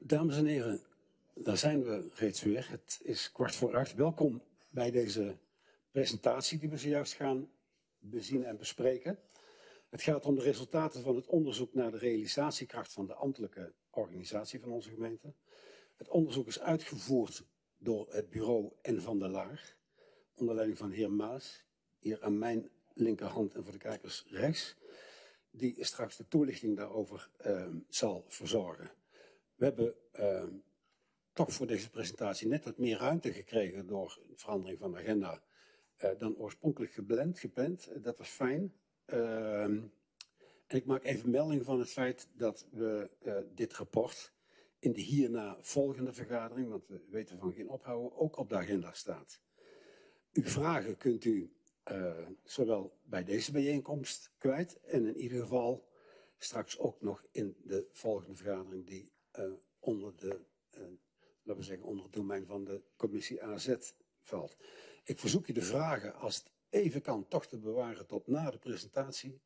Dames en heren, daar zijn we reeds weer. Het is 7:15. Welkom bij deze presentatie die we zojuist gaan bezien en bespreken. Het gaat om de resultaten van het onderzoek naar de realisatiekracht van de ambtelijke organisatie van onze gemeente. Het onderzoek is uitgevoerd door het bureau N. van der Laar, onder leiding van heer Maas, hier aan mijn linkerhand en voor de kijkers rechts, die straks de toelichting daarover zal verzorgen. We hebben toch voor deze presentatie net wat meer ruimte gekregen door verandering van de agenda dan oorspronkelijk gepland. Dat was fijn. En ik maak even melding van het feit dat we dit rapport in de hierna volgende vergadering, want we weten van geen ophouden, ook op de agenda staat. Uw vragen kunt u zowel bij deze bijeenkomst kwijt en in ieder geval straks ook nog in de volgende vergadering die onder het domein van de commissie AZ valt. Ik verzoek u de vragen, als het even kan, toch te bewaren tot na de presentatie.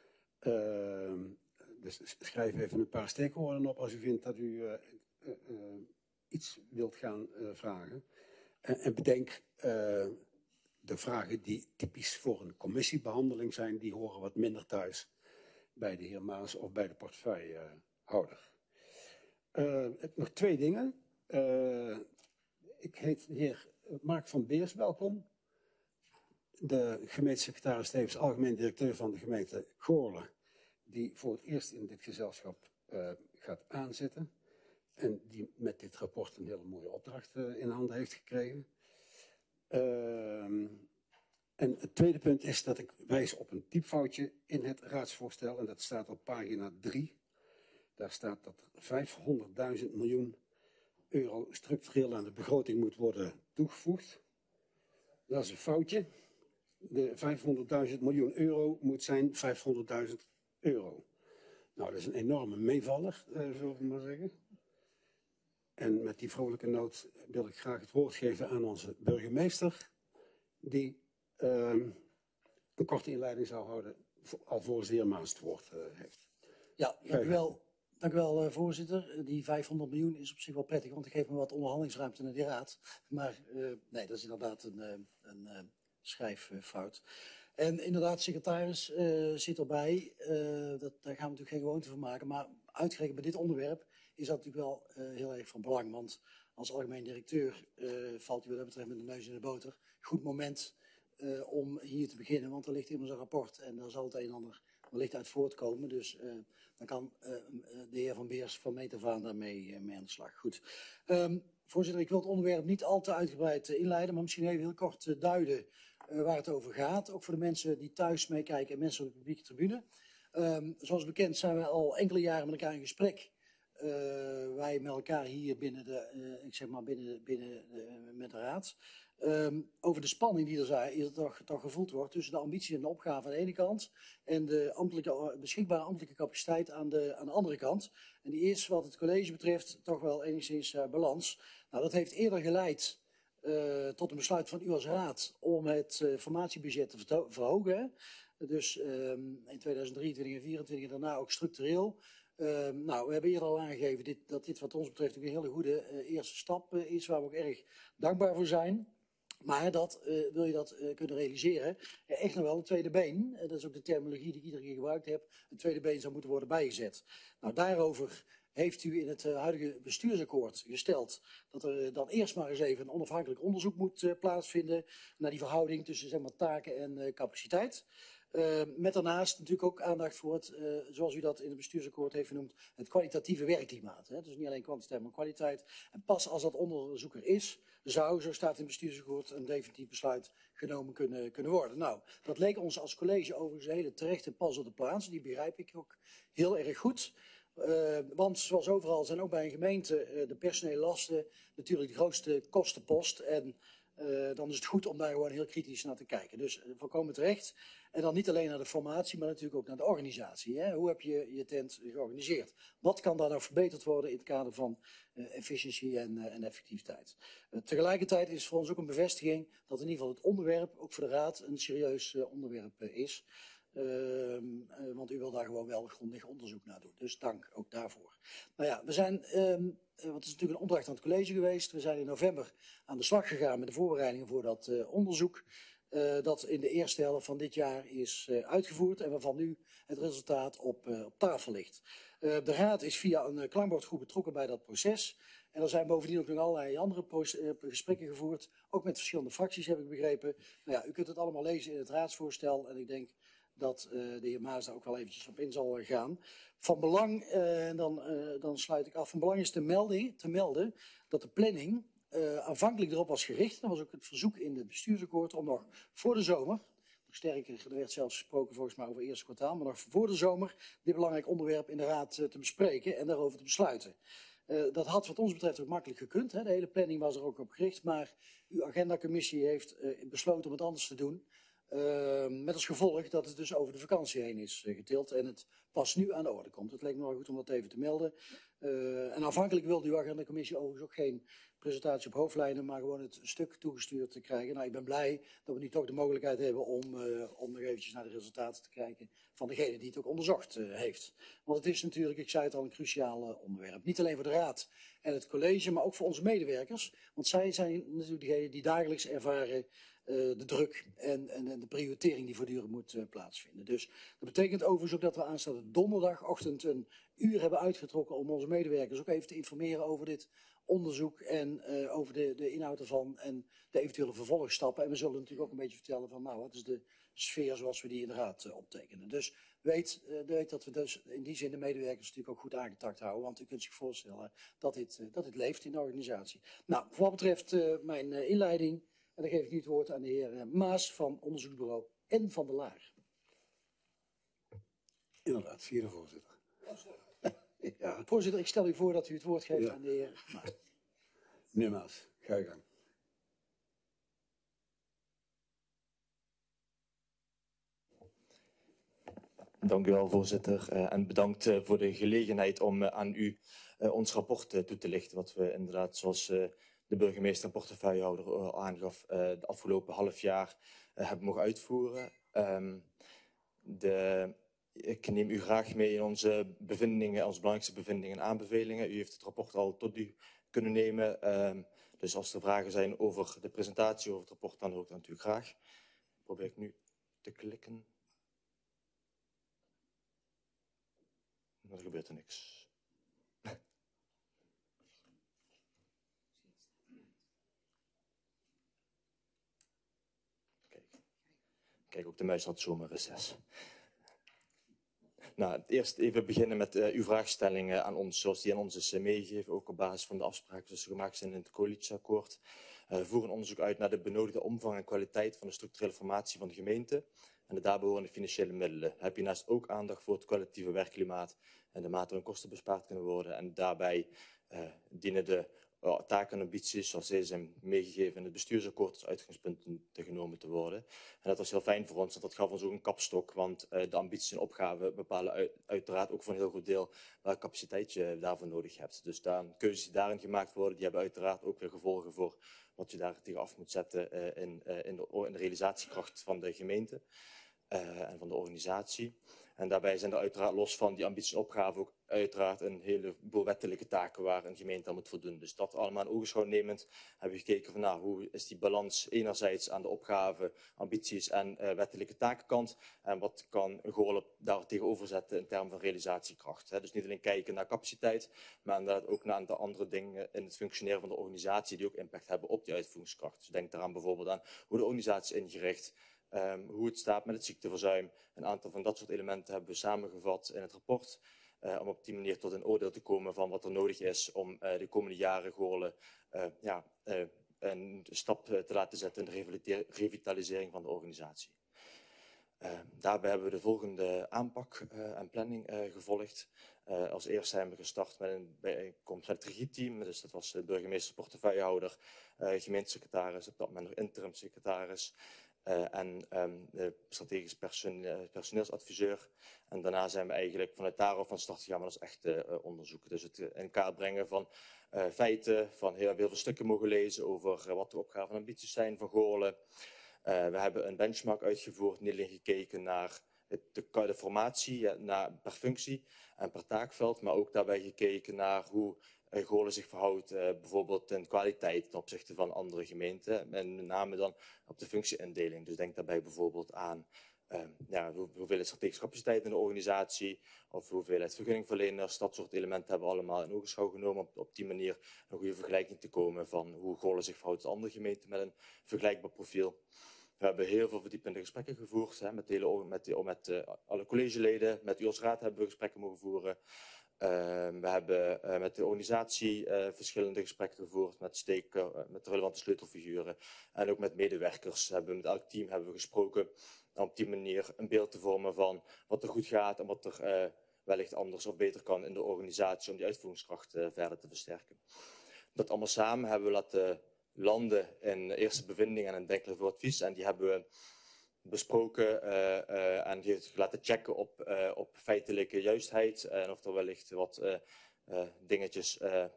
Dus schrijf even een paar steekwoorden op als u vindt dat u iets wilt gaan vragen. En bedenk, de vragen die typisch voor een commissiebehandeling zijn, die horen wat minder thuis bij de heer Maas of bij de portefeuillehouder. Nog twee dingen. Ik heet de heer Mark van Beers, welkom. De gemeentesecretaris tevens algemeen directeur van de gemeente Goorlen, die voor het eerst in dit gezelschap gaat aanzitten. En die met dit rapport een hele mooie opdracht in handen heeft gekregen. En het tweede punt is dat ik wijs op een typfoutje in het raadsvoorstel. En dat staat op pagina 3. Daar staat dat 500.000 miljoen euro structureel aan de begroting moet worden toegevoegd. Dat is een foutje. De 500.000 miljoen euro moet zijn 500.000 euro. Nou, dat is een enorme meevaller, zullen we maar zeggen. En met die vrolijke noot wil ik graag het woord geven aan onze burgemeester, die een korte inleiding zou houden, alvorens de heer Maas het woord heeft. Ja, dank u wel, voorzitter. Die 500 miljoen is op zich wel prettig, want ik geef me wat onderhandelingsruimte naar die raad. Maar nee, dat is inderdaad een schrijffout. En inderdaad, secretaris zit erbij. Daar gaan we natuurlijk geen gewoonte van maken. Maar uitgerekend bij dit onderwerp is dat natuurlijk wel heel erg van belang. Want als algemeen directeur valt u wat dat betreft met de neus in de boter. Goed moment om hier te beginnen, want er ligt immers een rapport. En daar zal het een en ander wellicht uit voortkomen. Dus dan kan de heer Van Beers van meet af aan daarmee mee aan de slag. Goed. Voorzitter, ik wil het onderwerp niet al te uitgebreid inleiden, maar misschien even heel kort duiden waar het over gaat. Ook voor de mensen die thuis meekijken en mensen op de publieke tribune. Zoals bekend zijn we al enkele jaren met elkaar in gesprek. Wij met elkaar hier binnen met de raad. Over de spanning die er toch gevoeld wordt tussen de ambitie en de opgave aan de ene kant en de beschikbare ambtelijke capaciteit aan de andere kant. En die is wat het college betreft toch wel enigszins balans. Nou, dat heeft eerder geleid tot een besluit van u als raad om het formatiebudget te verhogen. Dus in 2023 en 2024 en daarna ook structureel. Nou, we hebben eerder al aangegeven dat dit wat ons betreft ook een hele goede eerste stap is, waar we ook erg dankbaar voor zijn. Maar wil je dat kunnen realiseren, echt nog wel een tweede been, dat is ook de terminologie die ik iedere keer gebruikt heb, een tweede been zou moeten worden bijgezet. Nou, daarover heeft u in het huidige bestuursakkoord gesteld dat er dan eerst maar eens even een onafhankelijk onderzoek moet plaatsvinden naar die verhouding tussen zeg maar, taken en capaciteit. Met daarnaast natuurlijk ook aandacht voor het, zoals u dat in het bestuursakkoord heeft genoemd, het kwalitatieve werkklimaat. Hè? Dus niet alleen kwantiteit, maar kwaliteit. En pas als dat onderzoek er is, zou, zo staat in het bestuursakkoord, een definitief besluit genomen kunnen worden. Nou, dat leek ons als college overigens een hele terechte pas op de plaats. Die begrijp ik ook heel erg goed. Want zoals overal zijn ook bij een gemeente de personele lasten natuurlijk de grootste kostenpost. En dan is het goed om daar gewoon heel kritisch naar te kijken. Dus volkomen terecht. En dan niet alleen naar de formatie, maar natuurlijk ook naar de organisatie. Hè? Hoe heb je je tent georganiseerd? Wat kan daar nou verbeterd worden in het kader van efficiëntie en effectiviteit? Tegelijkertijd is het voor ons ook een bevestiging dat in ieder geval het onderwerp, ook voor de raad, een serieus onderwerp is. Want u wil daar gewoon wel grondig onderzoek naar doen. Dus dank ook daarvoor. Nou ja, we zijn, want het is natuurlijk een opdracht aan het college geweest. We zijn in november aan de slag gegaan met de voorbereidingen voor dat onderzoek. Dat in de eerste helft van dit jaar is uitgevoerd en waarvan nu het resultaat op tafel ligt. De raad is via een klankbordgroep betrokken bij dat proces. En er zijn bovendien ook nog allerlei andere gesprekken gevoerd, ook met verschillende fracties heb ik begrepen. Nou ja, u kunt het allemaal lezen in het raadsvoorstel en ik denk dat de heer Maas daar ook wel eventjes op in zal gaan. Van belang, dan sluit ik af, van belang is te melden dat de planning aanvankelijk erop was gericht. Dat was ook het verzoek in het bestuursakkoord om nog voor de zomer, nog sterker, er werd zelfs gesproken volgens mij over het eerste kwartaal, maar nog voor de zomer dit belangrijk onderwerp in de raad te bespreken en daarover te besluiten. Dat had wat ons betreft ook makkelijk gekund. Hè? De hele planning was er ook op gericht, maar uw agendacommissie heeft besloten om het anders te doen. Met als gevolg dat het dus over de vakantie heen is getild en het pas nu aan de orde komt. Het leek me wel goed om dat even te melden. En aanvankelijk wilde uw agendacommissie overigens ook geen presentatie op hoofdlijnen, maar gewoon het stuk toegestuurd te krijgen. Nou, ik ben blij dat we nu toch de mogelijkheid hebben om nog eventjes naar de resultaten te kijken van degene die het ook onderzocht heeft. Want het is natuurlijk, ik zei het al, een cruciaal onderwerp. Niet alleen voor de raad en het college, maar ook voor onze medewerkers. Want zij zijn natuurlijk degenen die dagelijks ervaren de druk en de prioritering die voortdurend moet plaatsvinden. Dus dat betekent overigens ook dat we aanstaande donderdagochtend een uur hebben uitgetrokken om onze medewerkers ook even te informeren over dit onderzoek en over de inhoud ervan en de eventuele vervolgstappen. En we zullen natuurlijk ook een beetje vertellen van nou, wat is de sfeer zoals we die in de raad optekenen. Dus weet dat we dus in die zin de medewerkers natuurlijk ook goed aangetakt houden, want u kunt zich voorstellen dat dit leeft in de organisatie. Nou, voor wat betreft mijn inleiding, en dan geef ik nu het woord aan de heer Maas van Onderzoeksbureau en van de Laar. Inderdaad, vierde voorzitter. Ja. Voorzitter, ik stel u voor dat u het woord geeft aan de heer Maas. Meneer Maas, ga je gang. Dank u wel, voorzitter. En bedankt voor de gelegenheid om aan u ons rapport toe te lichten. Wat we inderdaad, zoals de burgemeester en portefeuillehouder aangaf, de afgelopen half jaar hebben mogen uitvoeren. Ik neem u graag mee in onze bevindingen, onze belangrijkste bevindingen en aanbevelingen. U heeft het rapport al tot u kunnen nemen. Dus als er vragen zijn over de presentatie, over het rapport, dan hoor ik dat natuurlijk graag. Probeer ik nu te klikken. Maar er gebeurt er niks. Kijk, ook de muis had zomaar reces. Nou, eerst even beginnen met uw vraagstellingen aan ons, zoals die aan ons is meegegeven, ook op basis van de afspraken die gemaakt zijn in het coalitieakkoord. Voer een onderzoek uit naar de benodigde omvang en kwaliteit van de structurele formatie van de gemeente en de daarbehorende financiële middelen. Heb je naast ook aandacht voor het kwalitatieve werkklimaat en de mate waarin kosten bespaard kunnen worden. En daarbij dienen de taken en ambities, zoals deze zijn meegegeven in het bestuursakkoord, als uitgangspunten te genomen te worden. En dat was heel fijn voor ons, want dat gaf ons ook een kapstok, want de ambities en opgaven bepalen uiteraard ook voor een heel goed deel welke capaciteit je daarvoor nodig hebt. Dus keuzes die daarin gemaakt worden, die hebben uiteraard ook weer gevolgen voor wat je daar tegenaf moet zetten in de realisatiekracht van de gemeente en van de organisatie. En daarbij zijn er uiteraard los van die ambities en opgaven ook uiteraard een heleboel wettelijke taken waar een gemeente aan moet voldoen. Dus dat allemaal in ogenschouw nemend hebben we gekeken van nou, hoe is die balans enerzijds aan de opgaven, ambities en wettelijke takenkant. En wat kan Goorlen daar tegenover zetten in termen van realisatiekracht. Dus niet alleen kijken naar capaciteit, maar inderdaad ook naar de andere dingen in het functioneren van de organisatie die ook impact hebben op die uitvoeringskracht. Dus denk daaraan bijvoorbeeld aan hoe de organisatie is ingericht. Hoe het staat met het ziekteverzuim. Een aantal van dat soort elementen hebben we samengevat in het rapport. Om op die manier tot een oordeel te komen van wat er nodig is om de komende jaren Goorlen een stap te laten zetten in de revitalisering van de organisatie. Daarbij hebben we de volgende aanpak en planning gevolgd. Als eerste zijn we gestart met een bijeenkomst met het regieteam. Dus dat was de burgemeester, portefeuillehouder, gemeentesecretaris, op dat moment nog interim secretaris. En de strategisch personeelsadviseur. En daarna zijn we eigenlijk vanuit daarop van start gegaan met ons echte onderzoek. Dus het in kaart brengen van feiten, van heel veel stukken mogen lezen over wat de opgaven en ambities zijn van Goorlen. We hebben een benchmark uitgevoerd, niet alleen gekeken naar de formatie per functie en per taakveld, maar ook daarbij gekeken naar hoe Goorlen zich verhoudt, bijvoorbeeld in kwaliteit ten opzichte van andere gemeenten. En met name dan op de functieindeling. Dus denk daarbij bijvoorbeeld aan hoeveelheid strategische capaciteit in de organisatie, of hoeveelheid vergunningverleners. Dat soort elementen hebben we allemaal in ogenschouw genomen om op die manier een goede vergelijking te komen van hoe Goorlen zich verhoudt tot andere gemeenten met een vergelijkbaar profiel. We hebben heel veel verdiepende gesprekken gevoerd met alle collegeleden. Met u als raad hebben we gesprekken mogen voeren. We hebben met de organisatie verschillende gesprekken gevoerd met met relevante sleutelfiguren en ook met medewerkers. Met elk team hebben we gesproken om op die manier een beeld te vormen van wat er goed gaat en wat er wellicht anders of beter kan in de organisatie om die uitvoeringskracht verder te versterken. Dat allemaal samen hebben we laten landen in eerste bevindingen en een denkelijk voor advies en die hebben we besproken en laten checken op feitelijke juistheid en of er wellicht wat dingetjes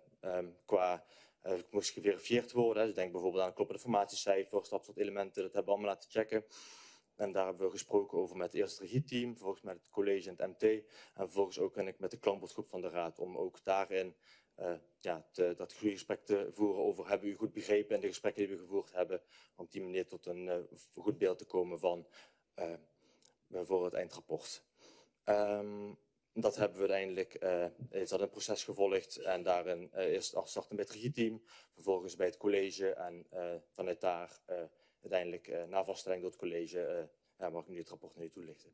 moest geverifieerd worden. Dus denk bijvoorbeeld aan kloppende formatiecijfers, dat soort elementen, dat hebben we allemaal laten checken. En daar hebben we gesproken over met eerst het regieteam, vervolgens met het college en het MT en vervolgens ook met de klankbordgroep van de raad om ook daarin dat goede gesprek te voeren over hebben u goed begrepen in de gesprekken die we gevoerd hebben, om op die manier tot een goed beeld te komen van voor het eindrapport. Dat hebben we uiteindelijk, is dat een proces gevolgd en daarin eerst afstarten bij het regieteam, vervolgens bij het college en vanuit daar uiteindelijk na vaststelling door het college mag ik nu het rapport naar u toelichten.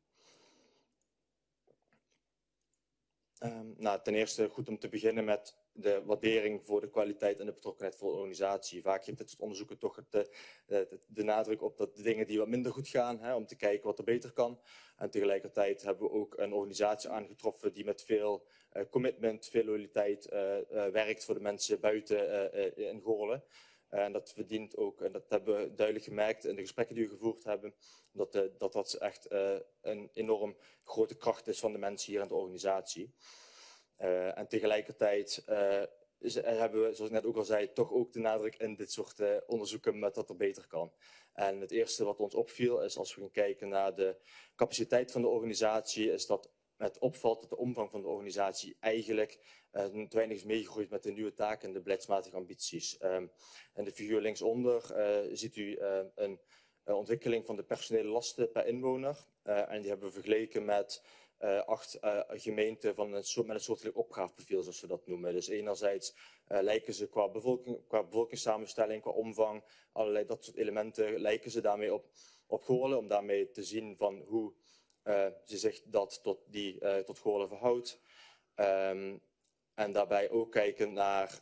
Ten eerste goed om te beginnen met de waardering voor de kwaliteit en de betrokkenheid van de organisatie. Vaak geeft dit soort onderzoeken toch de nadruk op dat de dingen die wat minder goed gaan, om te kijken wat er beter kan. En tegelijkertijd hebben we ook een organisatie aangetroffen die met veel commitment, veel loyaliteit werkt voor de mensen buiten in Goorlen. En dat verdient ook, en dat hebben we duidelijk gemerkt in de gesprekken die we gevoerd hebben, dat echt een enorm grote kracht is van de mensen hier in de organisatie. En tegelijkertijd hebben we, zoals ik net ook al zei, toch ook de nadruk in dit soort onderzoeken met dat er beter kan. En het eerste wat ons opviel is, als we gaan kijken naar de capaciteit van de organisatie, is dat het opvalt dat de omvang van de organisatie eigenlijk te weinig is meegegroeid met de nieuwe taken en de beleidsmatige ambities. En de figuur linksonder ziet u een ontwikkeling van de personele lasten per inwoner. En die hebben we vergeleken met 8 gemeenten met een soortgelijk opgaveprofiel, zoals we dat noemen. Dus enerzijds lijken ze qua bevolkingssamenstelling, qua omvang, allerlei dat soort elementen, lijken ze daarmee op Goorlen, om daarmee te zien van hoe ze zich dat tot Goorlen verhoudt. En daarbij ook kijken naar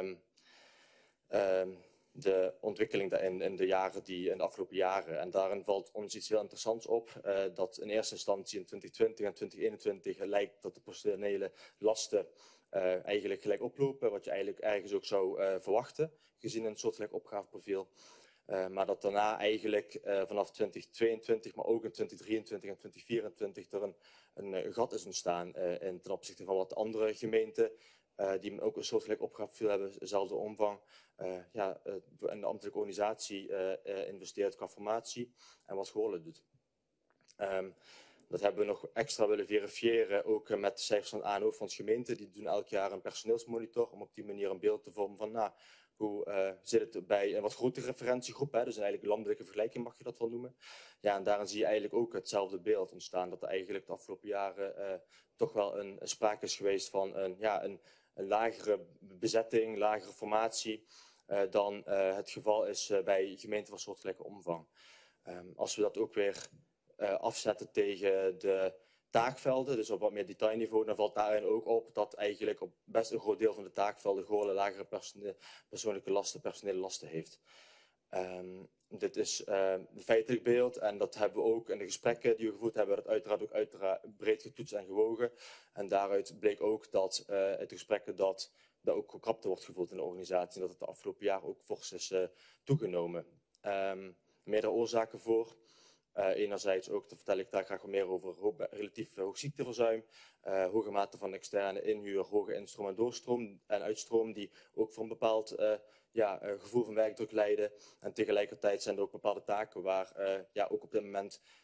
de ontwikkeling daarin in de afgelopen jaren. En daarin valt ons iets heel interessants op, dat in eerste instantie in 2020 en 2021 lijkt dat de personele lasten eigenlijk gelijk oplopen, wat je eigenlijk ergens ook zou verwachten, gezien een soortgelijk opgaveprofiel. Maar dat daarna eigenlijk vanaf 2022, maar ook in 2023 en 2024 er een gat is ontstaan ten opzichte van wat andere gemeenten die ook een soortgelijk opgaveprofiel hebben, dezelfde omvang. En de ambtelijke organisatie investeert qua formatie en wat Goorlen doet. Dat hebben we nog extra willen verifiëren, ook met de cijfers van ANO-fondsgemeenten. Die doen elk jaar een personeelsmonitor om op die manier een beeld te vormen van hoe zit het bij een wat grotere referentiegroep, dus een eigenlijk landelijke vergelijking mag je dat wel noemen. Ja, en daarin zie je eigenlijk ook hetzelfde beeld ontstaan, dat er eigenlijk de afgelopen jaren toch wel een sprake is geweest van een lagere bezetting, lagere formatie dan het geval is bij gemeenten van soortgelijke omvang. Als we dat ook weer afzetten tegen de taakvelden, dus op wat meer detailniveau, dan valt daarin ook op dat eigenlijk op best een groot deel van de taakvelden Goorlen lagere personele lasten heeft. Dit is een feitelijk beeld en dat hebben we ook in de gesprekken die we gevoerd hebben, dat uiteraard ook breed getoetst en gewogen. En daaruit bleek ook dat uit de gesprekken dat er ook krapte wordt gevoeld in de organisatie en dat het de afgelopen jaar ook fors is toegenomen. Meerdere oorzaken voor. Enerzijds ook, daar vertel ik daar graag wat meer over, relatief hoog ziekteverzuim, hoge mate van externe inhuur, hoge instroom en doorstroom en uitstroom, die ook voor een bepaald gevoel van werkdruk leiden. En tegelijkertijd zijn er ook bepaalde taken waar ook op dit moment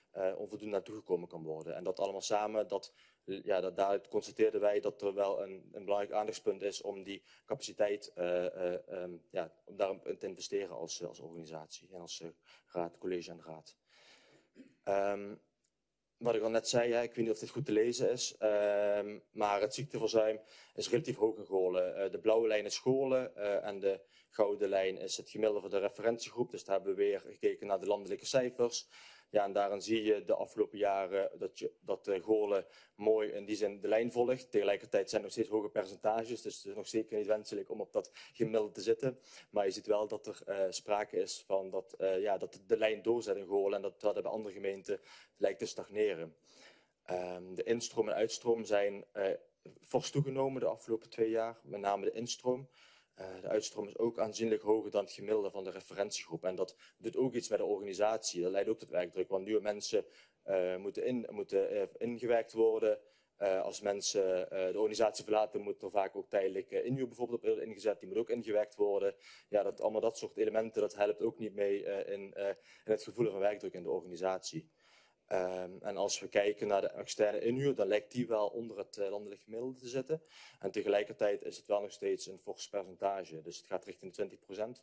onvoldoende aan toegekomen kan worden. En dat allemaal samen, daaruit constateerden wij dat er wel een belangrijk aandachtspunt is om die capaciteit om daarop te investeren als organisatie en als raad, college en raad. Wat ik al net zei, ik weet niet of dit goed te lezen is, maar het ziekteverzuim is relatief hoog in Goorlen. De blauwe lijn is Goorlen en de gouden lijn is het gemiddelde van de referentiegroep. Dus daar hebben we weer gekeken naar de landelijke cijfers. Ja, en daarin zie je de afgelopen jaren dat Goorlen mooi in die zin de lijn volgt. Tegelijkertijd zijn er nog steeds hoge percentages, dus het is nog zeker niet wenselijk om op dat gemiddelde te zitten. Maar je ziet wel dat er sprake is van dat de lijn doorzet in Goorlen en dat bij andere gemeenten lijkt te stagneren. De instroom en uitstroom zijn fors toegenomen de afgelopen 2 jaar, met name de instroom. De uitstroom is ook aanzienlijk hoger dan het gemiddelde van de referentiegroep. En dat doet ook iets met de organisatie. Dat leidt ook tot werkdruk, want nieuwe mensen moeten ingewerkt worden. Als mensen de organisatie verlaten, moet er vaak ook tijdelijk inhuur bijvoorbeeld op ingezet. Die moet ook ingewerkt worden. Ja, allemaal dat soort elementen, dat helpt ook niet mee in het gevoel van werkdruk in de organisatie. En als we kijken naar de externe inhuur, dan lijkt die wel onder het landelijk gemiddelde te zitten. En tegelijkertijd is het wel nog steeds een fors percentage. Dus het gaat richting de 20%.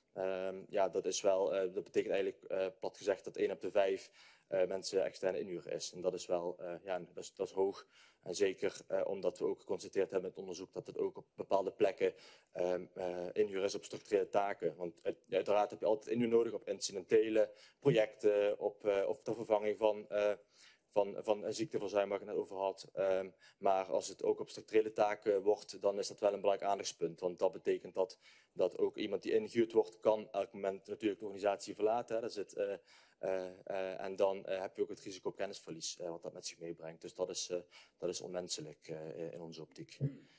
Dat betekent eigenlijk plat gezegd dat 1 op de 5 mensen externe inhuur is. En dat is wel dat is hoog. En zeker omdat we ook geconstateerd hebben in het onderzoek dat het ook op bepaalde plekken inhuur is op structurele taken. Want uiteraard heb je altijd inhuur nodig op incidentele projecten, of de vervanging van ziekteverzuim waar ik het net over had. Maar als het ook op structurele taken wordt, dan is dat wel een belangrijk aandachtspunt. Want dat betekent dat ook iemand die ingehuurd wordt, kan elk moment natuurlijk de organisatie verlaten. Hè. En dan heb je ook het risico op kennisverlies wat dat met zich meebrengt. Dus dat is onmenselijk in onze optiek.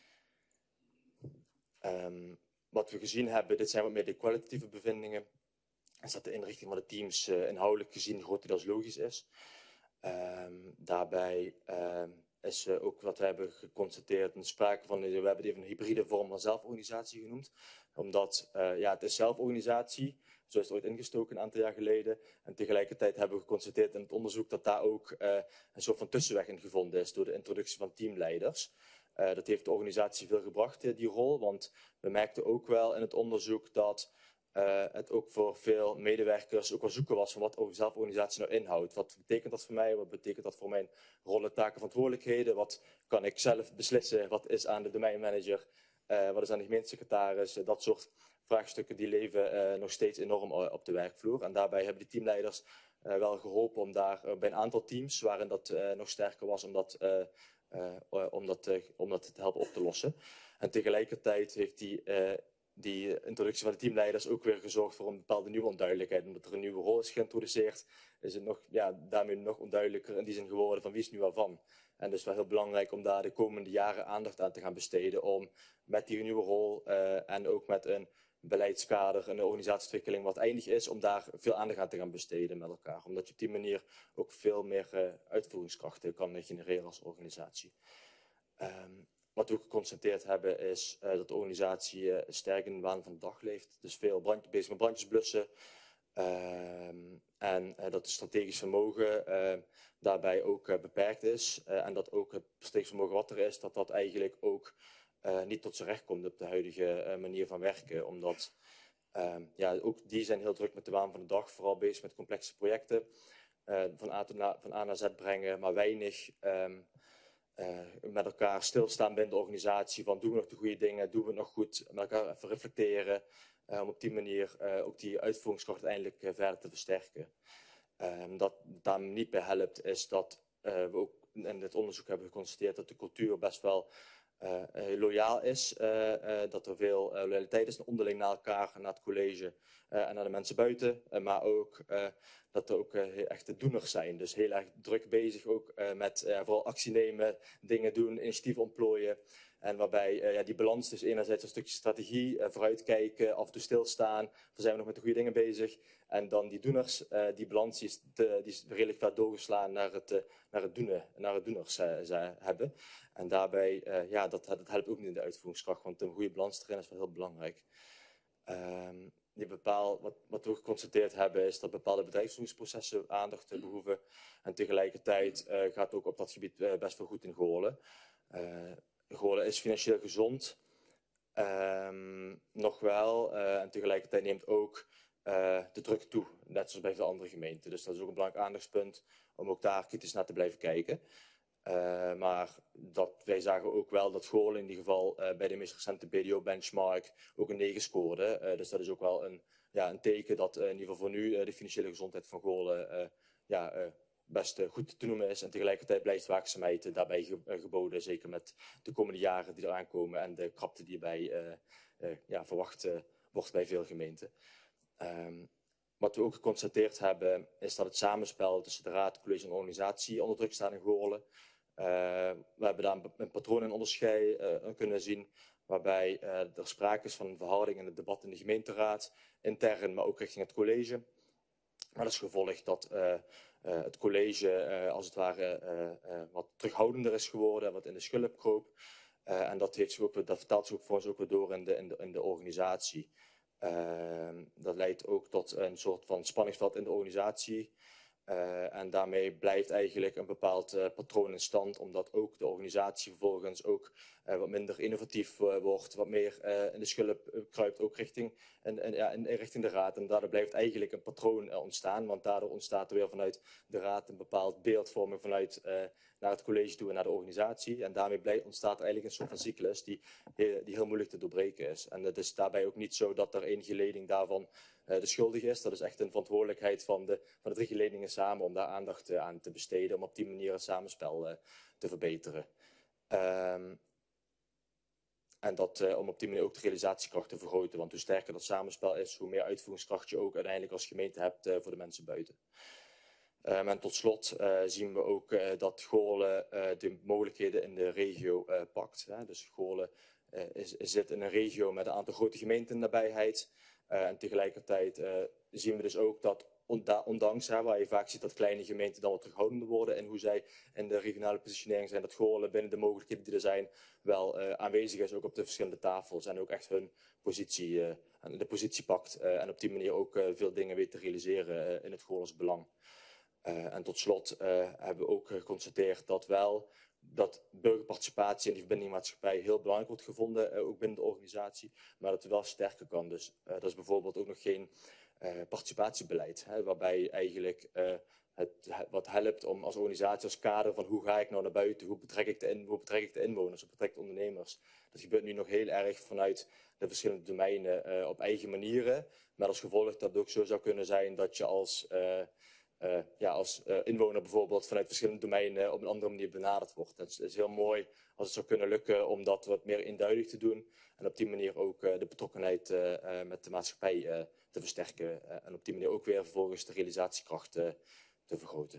Wat we gezien hebben, dit zijn wat meer de kwalitatieve bevindingen, is dat de inrichting van de teams inhoudelijk gezien grotendeels logisch is. Daarbij is ook wat we hebben geconstateerd, een sprake van, we hebben het even een hybride vorm van zelforganisatie genoemd. Omdat het is zelforganisatie, zo is het ooit ingestoken een aantal jaar geleden. En tegelijkertijd hebben we geconstateerd in het onderzoek dat daar ook een soort van tussenweg in gevonden is door de introductie van teamleiders. Dat heeft de organisatie veel gebracht, die rol, want we merkten ook wel in het onderzoek dat het ook voor veel medewerkers ook wel zoeken was van wat zelforganisatie nou inhoudt. Wat betekent dat voor mij? Wat betekent dat voor mijn rollen, taken, verantwoordelijkheden? Wat kan ik zelf beslissen? Wat is aan de domeinmanager? Wat is aan de gemeentesecretaris? Dat soort vraagstukken die leven nog steeds enorm op de werkvloer. En daarbij hebben de teamleiders wel geholpen om daar bij een aantal teams, waarin dat nog sterker was, om dat te helpen op te lossen. En tegelijkertijd heeft die introductie van de teamleiders ook weer gezorgd voor een bepaalde nieuwe onduidelijkheid. Omdat er een nieuwe rol is geïntroduceerd, is het daarmee nog onduidelijker in die zin geworden van wie is nu waarvan. En dus wel heel belangrijk om daar de komende jaren aandacht aan te gaan besteden om met die nieuwe rol en ook met een beleidskader en een organisatieontwikkeling wat eindig is, om daar veel aandacht aan te gaan besteden met elkaar. Omdat je op die manier ook veel meer uitvoeringskrachten kan genereren als organisatie. Wat we ook geconstateerd hebben is dat de organisatie sterk in de waan van de dag leeft. Dus veel bezig met brandjes blussen. En dat het strategisch vermogen daarbij ook beperkt is. En dat ook het strategisch vermogen wat er is, dat eigenlijk ook niet tot zijn recht komt op de huidige manier van werken. Omdat ook die zijn heel druk met de waan van de dag. Vooral bezig met complexe projecten. Van A naar Z brengen, maar weinig met elkaar stilstaan binnen de organisatie. Van doen we nog de goede dingen, doen we het nog goed, met elkaar even reflecteren. Om op die manier ook die uitvoeringskracht uiteindelijk verder te versterken. Dat daar niet bij helpt is dat we ook in dit onderzoek hebben geconstateerd dat de cultuur best wel loyaal is. Dat er veel loyaliteit is onderling naar elkaar, naar het college en naar de mensen buiten. Maar ook dat er ook echte doeners zijn. Dus heel erg druk bezig ook met vooral actie nemen, dingen doen, initiatieven ontplooien. En waarbij die balans dus enerzijds een stukje strategie, vooruitkijken, af en toe stilstaan. We zijn nog met de goede dingen bezig. En dan die doeners, die balans die is redelijk ver doorgeslaan naar het doeners hebben. En daarbij, dat helpt ook niet in de uitvoeringskracht, want een goede balans erin is wel heel belangrijk. wat we geconstateerd hebben is dat bepaalde bedrijfsvoeringsprocessen aandacht behoeven. En tegelijkertijd gaat het ook op dat gebied best wel goed in Goorlen. Goorlen is financieel gezond, nog wel. En tegelijkertijd neemt ook de druk toe, net zoals bij de andere gemeenten. Dus dat is ook een belangrijk aandachtspunt om ook daar kritisch naar te blijven kijken. Maar wij zagen ook wel dat Goorlen in ieder geval bij de meest recente BDO-benchmark ook een 9 scoorde. Dus dat is ook wel een teken dat in ieder geval voor nu de financiële gezondheid van Goorlen best goed te noemen is. En tegelijkertijd blijft waakzaamheid daarbij geboden, zeker met de komende jaren die eraan komen en de krapte die erbij verwacht wordt bij veel gemeenten. Wat we ook geconstateerd hebben, is dat het samenspel tussen de raad, college en organisatie onder druk staat in Goorlen. We hebben daar een patroon in onderscheid kunnen zien, waarbij er sprake is van een verhouding in het debat in de gemeenteraad, intern, maar ook richting het college. Maar dat is gevolg dat het college als het ware wat terughoudender is geworden, wat in de schulp kroop. En dat vertaalt zich ook voor ons ook weer door in de organisatie. Dat leidt ook tot een soort van spanningsveld in de organisatie. En daarmee blijft eigenlijk een bepaald patroon in stand, omdat ook de organisatie vervolgens ook wat minder innovatief wordt, wat meer in de schulp kruipt, ook richting de raad. En daardoor blijft eigenlijk een patroon ontstaan, want daardoor ontstaat er weer vanuit de raad een bepaald beeldvorming vanuit naar het college toe en naar de organisatie. En daarmee ontstaat er eigenlijk een soort van cyclus die heel moeilijk te doorbreken is. En het is daarbij ook niet zo dat er één geleding daarvan de schuldige is. Dat is echt een verantwoordelijkheid van de 3 geledingen samen om daar aandacht aan te besteden, om op die manier het samenspel te verbeteren. En om op die manier ook de realisatiekracht te vergroten. Want hoe sterker dat samenspel is, hoe meer uitvoeringskracht je ook uiteindelijk als gemeente hebt voor de mensen buiten. En tot slot zien we ook dat Goorlen de mogelijkheden in de regio pakt. Dus Goorlen zit in een regio met een aantal grote gemeenten in de nabijheid. En tegelijkertijd zien we dus ook dat ondanks waar je vaak ziet dat kleine gemeenten dan wat terughoudender worden en hoe zij in de regionale positionering zijn, dat Goorlen binnen de mogelijkheden die er zijn wel aanwezig is ook op de verschillende tafels en ook echt hun positie, de positie pakt en op die manier ook veel dingen weet te realiseren in het Goorlens belang. En tot slot hebben we ook geconstateerd dat burgerparticipatie en die verbindingmaatschappij heel belangrijk wordt gevonden, ook binnen de organisatie, maar dat het wel sterker kan. Dus dat is bijvoorbeeld ook nog geen participatiebeleid, waarbij eigenlijk wat helpt om als organisatie, als kader van hoe ga ik nou naar buiten, hoe betrek ik de inwoners, hoe betrek ik de ondernemers. Dat gebeurt nu nog heel erg vanuit de verschillende domeinen op eigen manieren, maar als gevolg dat het ook zo zou kunnen zijn dat je als inwoner bijvoorbeeld vanuit verschillende domeinen op een andere manier benaderd wordt. Het is heel mooi als het zou kunnen lukken om dat wat meer eenduidig te doen en op die manier ook de betrokkenheid met de maatschappij te versterken en op die manier ook weer vervolgens de realisatiekracht te vergroten.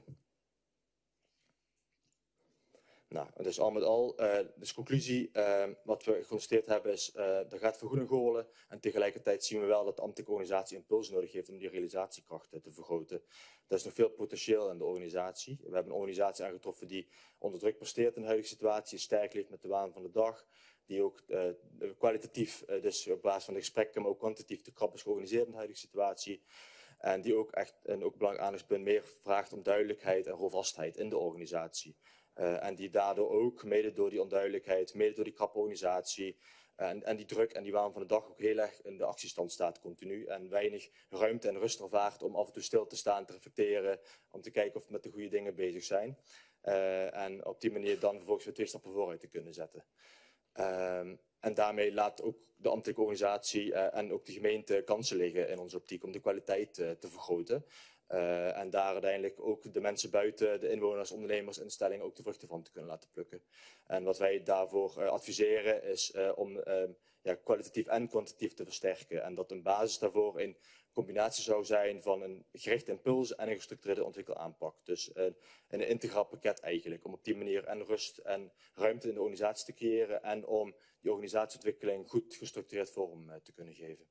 Nou, dus al met al, dus conclusie, wat we geconstateerd hebben is, er gaat vergoeding Goorlen en tegelijkertijd zien we wel dat de ambtelijke organisatie impuls nodig heeft om die realisatiekracht te vergroten. Er is nog veel potentieel in de organisatie. We hebben een organisatie aangetroffen die onder druk presteert in de huidige situatie, sterk leeft met de waan van de dag, die ook kwalitatief, dus op basis van de gesprekken, maar ook kwantitatief te krap is georganiseerd in de huidige situatie. En die ook echt, en ook een belangrijk aandachtspunt, meer vraagt om duidelijkheid en rolvastheid in de organisatie. En die daardoor ook, mede door die onduidelijkheid, mede door die krappe organisatie en die druk en die waan van de dag ook heel erg in de actiestand staat continu. En weinig ruimte en rust ervaart om af en toe stil te staan, te reflecteren, om te kijken of we met de goede dingen bezig zijn. En op die manier dan vervolgens weer 2 stappen vooruit te kunnen zetten. En daarmee laat ook de ambtelijke organisatie en ook de gemeente kansen liggen in onze optiek om de kwaliteit te vergroten. En daar uiteindelijk ook de mensen buiten, de inwoners, ondernemers, instellingen ook de vruchten van te kunnen laten plukken. En wat wij daarvoor adviseren is om kwalitatief en kwantitatief te versterken. En dat een basis daarvoor in combinatie zou zijn van een gerichte impuls en een gestructureerde ontwikkelaanpak. Dus een integraal pakket eigenlijk, om op die manier en rust en ruimte in de organisatie te creëren en om die organisatieontwikkeling goed gestructureerd vorm te kunnen geven.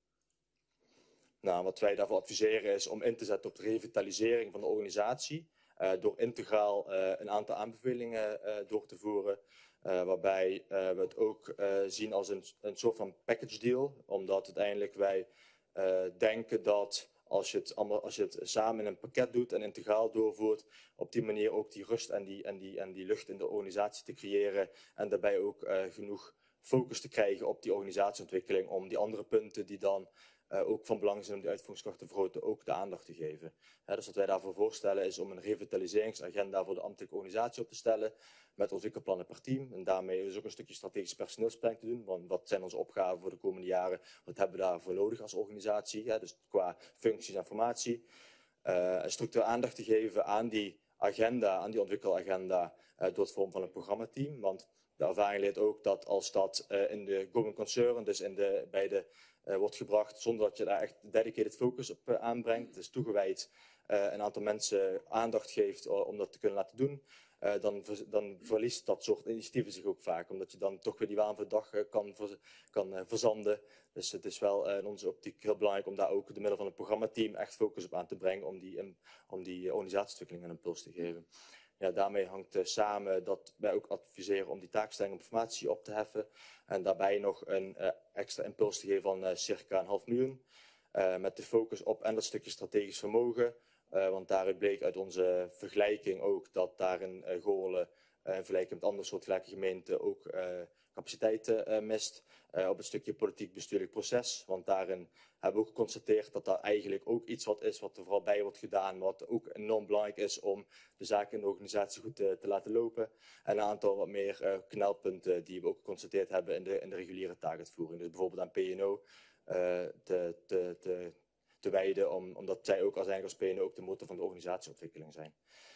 Nou, wat wij daarvoor adviseren is om in te zetten op de revitalisering van de organisatie door integraal een aantal aanbevelingen door te voeren. Waarbij we het ook zien als een soort van package deal. Omdat uiteindelijk wij denken dat als je het samen in een pakket doet en integraal doorvoert, op die manier ook die rust en die lucht in de organisatie te creëren. En daarbij ook genoeg focus te krijgen op die organisatieontwikkeling om die andere punten die dan ook van belang zijn om die uitvoeringskracht te vergroten, ook de aandacht te geven. Dus wat wij daarvoor voorstellen is om een revitaliseringsagenda voor de ambtelijke organisatie op te stellen met ontwikkelplannen per team. En daarmee is ook een stukje strategisch personeelsplanning te doen. Want wat zijn onze opgaven voor de komende jaren? Wat hebben we daarvoor nodig als organisatie? Dus qua functies en formatie. Structureel aandacht te geven aan die agenda, aan die ontwikkelagenda, door het vorm van een programmateam. Want de ervaring leert ook dat als dat in de going concern, dus wordt gebracht zonder dat je daar echt dedicated focus op aanbrengt, dus toegewijd een aantal mensen aandacht geeft om dat te kunnen laten doen, dan verliest dat soort initiatieven zich ook vaak, omdat je dan toch weer die waan van de dag kan verzanden. Dus het is wel in onze optiek heel belangrijk om daar ook door middel van een programmateam echt focus op aan te brengen om die organisatieontwikkeling een impuls te geven. Ja, daarmee hangt samen dat wij ook adviseren om die taakstelling op formatie op te heffen. En daarbij nog een extra impuls te geven van circa 500.000. Met de focus op en dat stukje strategisch vermogen. Want daaruit bleek uit onze vergelijking ook dat daar in Goorlen in vergelijking met andere soortgelijke gemeenten ook capaciteiten mist. Op het stukje politiek bestuurlijk proces. Want daarin hebben we ook geconstateerd dat dat eigenlijk ook iets wat is wat er vooral bij wordt gedaan. Wat ook enorm belangrijk is om de zaken in de organisatie goed te laten lopen. En een aantal wat meer knelpunten die we ook geconstateerd hebben in de reguliere taakuitvoering. Dus bijvoorbeeld aan P&O te wijden, omdat zij ook als PNO ook de motor van de organisatieontwikkeling zijn.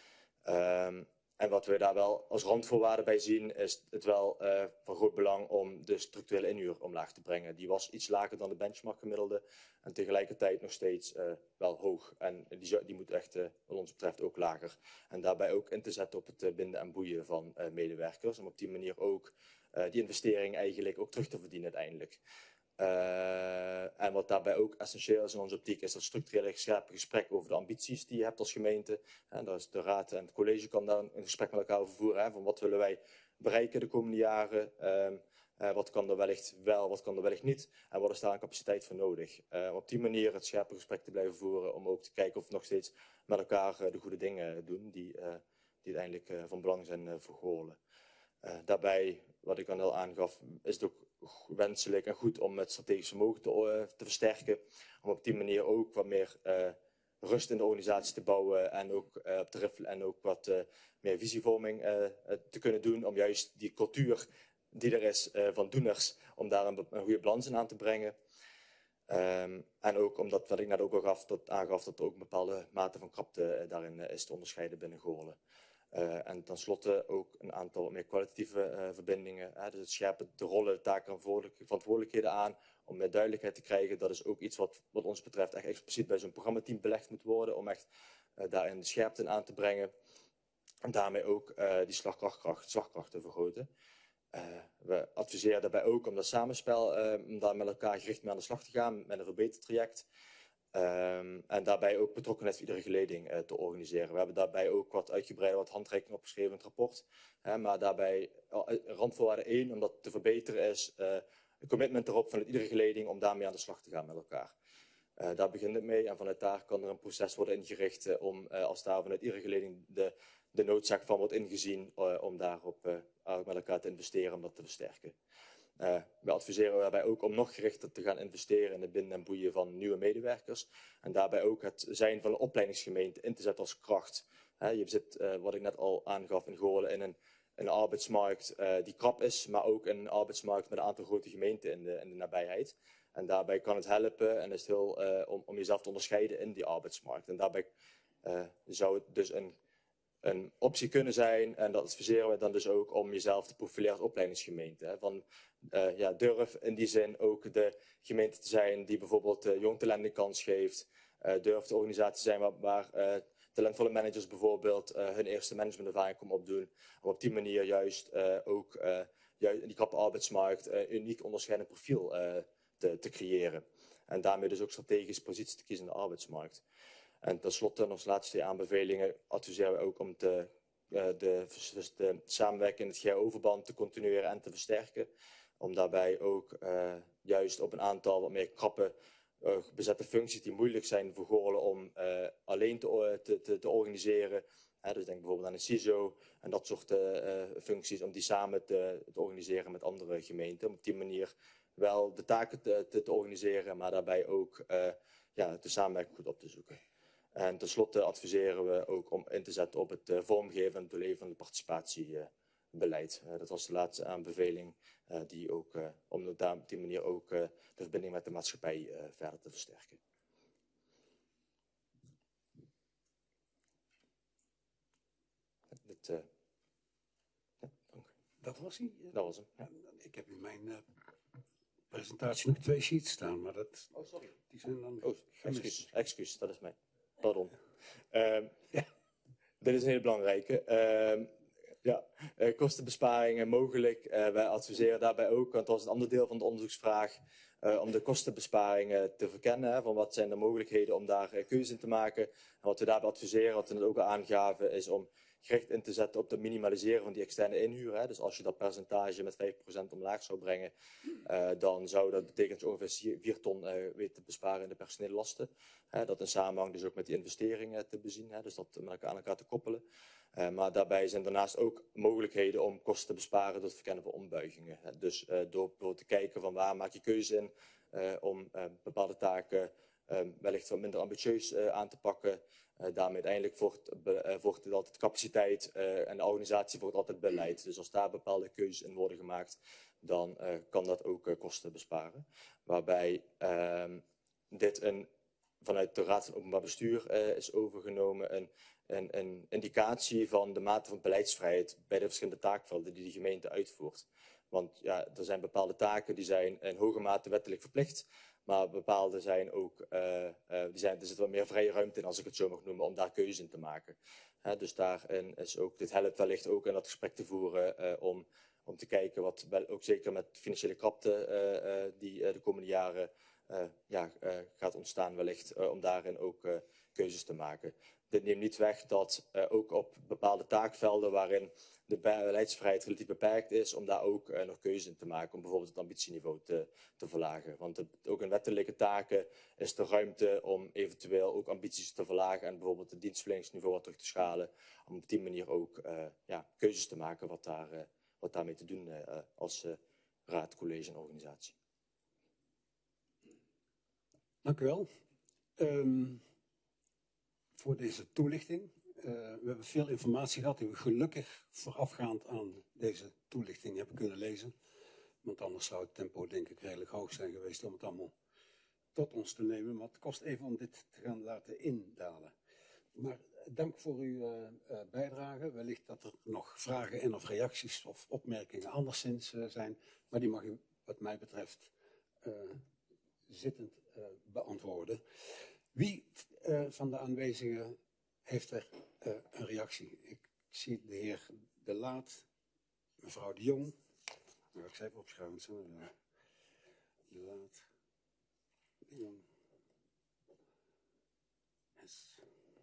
En wat we daar wel als randvoorwaarde bij zien, is het wel van groot belang om de structurele inhuur omlaag te brengen. Die was iets lager dan de benchmark gemiddelde en tegelijkertijd nog steeds wel hoog. En die moet echt, wat ons betreft, ook lager. En daarbij ook in te zetten op het binden en boeien van medewerkers. Om op die manier ook die investering eigenlijk ook terug te verdienen uiteindelijk. En wat daarbij ook essentieel is in onze optiek, is dat structurele scherpe gesprek over de ambities die je hebt als gemeente. En daar is de raad en het college kan daar een gesprek met elkaar over voeren. Van wat willen wij bereiken de komende jaren? Wat kan er wellicht wel, wat kan er wellicht niet? En wat is daar een capaciteit voor nodig? Op die manier het scherpe gesprek te blijven voeren, om ook te kijken of we nog steeds met elkaar de goede dingen doen die uiteindelijk van belang zijn voor Goorlen. Daarbij, wat ik al aangaf, is het ook wenselijk en goed om het strategisch vermogen te versterken. Om op die manier ook wat meer rust in de organisatie te bouwen en ook wat meer visievorming te kunnen doen. Om juist die cultuur die er is van doeners, om daar een goede balans in aan te brengen. En ook omdat, wat ik net ook al aangaf, dat er ook een bepaalde mate van krapte daarin is te onderscheiden binnen Goorlen. En tenslotte ook een aantal meer kwalitatieve verbindingen. Dus het scherpen de rollen, de taken en verantwoordelijkheden aan. Om meer duidelijkheid te krijgen. Dat is ook iets wat ons betreft echt expliciet bij zo'n programmateam belegd moet worden. Om echt daarin de scherpte in aan te brengen. En daarmee ook die slagkracht te vergroten. We adviseren daarbij ook om dat samenspel, om daar met elkaar gericht mee aan de slag te gaan. Met een verbetertraject. En daarbij ook betrokkenheid van iedere geleding te organiseren. We hebben daarbij ook wat uitgebreider wat handreikingen opgeschreven in het rapport. Maar daarbij randvoorwaarde 1, om dat te verbeteren, is een commitment erop vanuit iedere geleding om daarmee aan de slag te gaan met elkaar. Daar begint het mee en vanuit daar kan er een proces worden ingericht om als daar vanuit iedere geleding de noodzaak van wordt ingezien om daarop met elkaar te investeren om dat te versterken. We adviseren daarbij ook om nog gerichter te gaan investeren in het binden en boeien van nieuwe medewerkers. En daarbij ook het zijn van een opleidingsgemeente in te zetten als kracht. Je zit, wat ik net al aangaf, in Goorlen in een arbeidsmarkt die krap is, maar ook een arbeidsmarkt met een aantal grote gemeenten in de nabijheid. En daarbij kan het helpen en is het heel om jezelf te onderscheiden in die arbeidsmarkt. En daarbij zou het dus een optie kunnen zijn, en dat adviseren we dan dus ook, om jezelf te profileren als opleidingsgemeente. Durf in die zin ook de gemeente te zijn die bijvoorbeeld jong talent een kans geeft. Durf de organisatie te zijn waar talentvolle managers bijvoorbeeld hun eerste managementervaring komen opdoen. Om op die manier juist ook in die krappe arbeidsmarkt een uniek onderscheidend profiel te creëren. En daarmee dus ook strategische positie te kiezen in de arbeidsmarkt. En tenslotte, als laatste 2 aanbevelingen, adviseren we ook om de samenwerking in het GAO-verband te continueren en te versterken. Om daarbij ook juist op een aantal wat meer krappe bezette functies die moeilijk zijn voor Goorlen om alleen te organiseren. Dus denk bijvoorbeeld aan een CISO en dat soort functies, om die samen te organiseren met andere gemeenten. Om op die manier wel de taken te organiseren, maar daarbij ook de samenwerking goed op te zoeken. En tenslotte adviseren we ook om in te zetten op het vormgeven en doorleven van het participatiebeleid. Dat was de laatste aanbeveling, die ook, om op die manier ook de verbinding met de maatschappij verder te versterken. Dank. Dat was hij? Dat was hem. Ja. Ik heb in mijn presentatie nog 2 sheets staan, maar dat, Oh, sorry. die zijn dan Excuus, dat is mij. Pardon. Ja. Dit is een hele belangrijke. Kostenbesparingen mogelijk. Wij adviseren daarbij ook, want dat was een ander deel van de onderzoeksvraag, om de kostenbesparingen te verkennen. Van wat zijn de mogelijkheden om daar keuze in te maken. En wat we daarbij adviseren, wat we net ook al aangaven, is om gericht in te zetten op het minimaliseren van die externe inhuur. Dus als je dat percentage met 5% omlaag zou brengen, dan zou dat betekenen dat je ongeveer 4 ton weet te besparen in de personele lasten. Dat in samenhang dus ook met die investeringen te bezien, dus dat met aan elkaar te koppelen. Maar daarbij zijn daarnaast ook mogelijkheden om kosten te besparen door het verkennen van ombuigingen. Dus door te kijken van waar maak je keuze in om bepaalde taken wellicht wat minder ambitieus aan te pakken. Daarmee uiteindelijk volgt het altijd capaciteit en de organisatie volgt altijd beleid. Dus als daar bepaalde keuzes in worden gemaakt, dan kan dat ook kosten besparen. Waarbij dit vanuit de Raad van Openbaar Bestuur is overgenomen een indicatie van de mate van beleidsvrijheid bij de verschillende taakvelden die de gemeente uitvoert. Want ja, er zijn bepaalde taken die zijn in hoge mate wettelijk verplicht. Maar bepaalde zijn ook, er zit wat meer vrije ruimte in, als ik het zo mag noemen, om daar keuze in te maken. Dus daarin is ook, dit helpt wellicht ook in dat gesprek te voeren om te kijken wat wel ook zeker met financiële krapte die de komende jaren gaat ontstaan wellicht, om daarin ook keuzes te maken. Dit neemt niet weg dat ook op bepaalde taakvelden waarin de beleidsvrijheid relatief beperkt is, om daar ook nog keuze in te maken, om bijvoorbeeld het ambitieniveau te verlagen. Want ook in wettelijke taken is er ruimte om eventueel ook ambities te verlagen en bijvoorbeeld het dienstverleningsniveau wat terug te schalen, om op die manier ook keuzes te maken wat daarmee te doen als raad, college en organisatie. Dank u wel voor deze toelichting. We hebben veel informatie gehad die we gelukkig voorafgaand aan deze toelichting hebben kunnen lezen. Want anders zou het tempo denk ik redelijk hoog zijn geweest om het allemaal tot ons te nemen. Maar het kost even om dit te gaan laten indalen. Maar dank voor uw bijdrage. Wellicht dat er nog vragen en of reacties of opmerkingen anderszins zijn. Maar die mag u wat mij betreft zittend beantwoorden. Wie van de aanwezigen heeft er een reactie? Ik zie de heer De Laat, mevrouw De Jong. Nou, ik zei even opschrijven. De Laat, De Jong. Yes.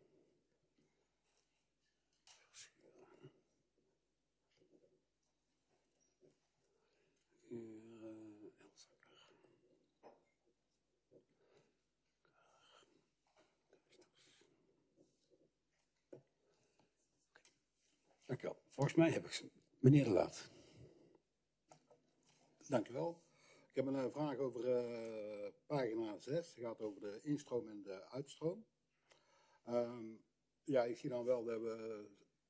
Dank u wel. Volgens mij heb ik ze. Meneer De Laat. Dank u wel. Ik heb een vraag over pagina 6. Het gaat over de instroom en de uitstroom. Ik zie dan wel dat we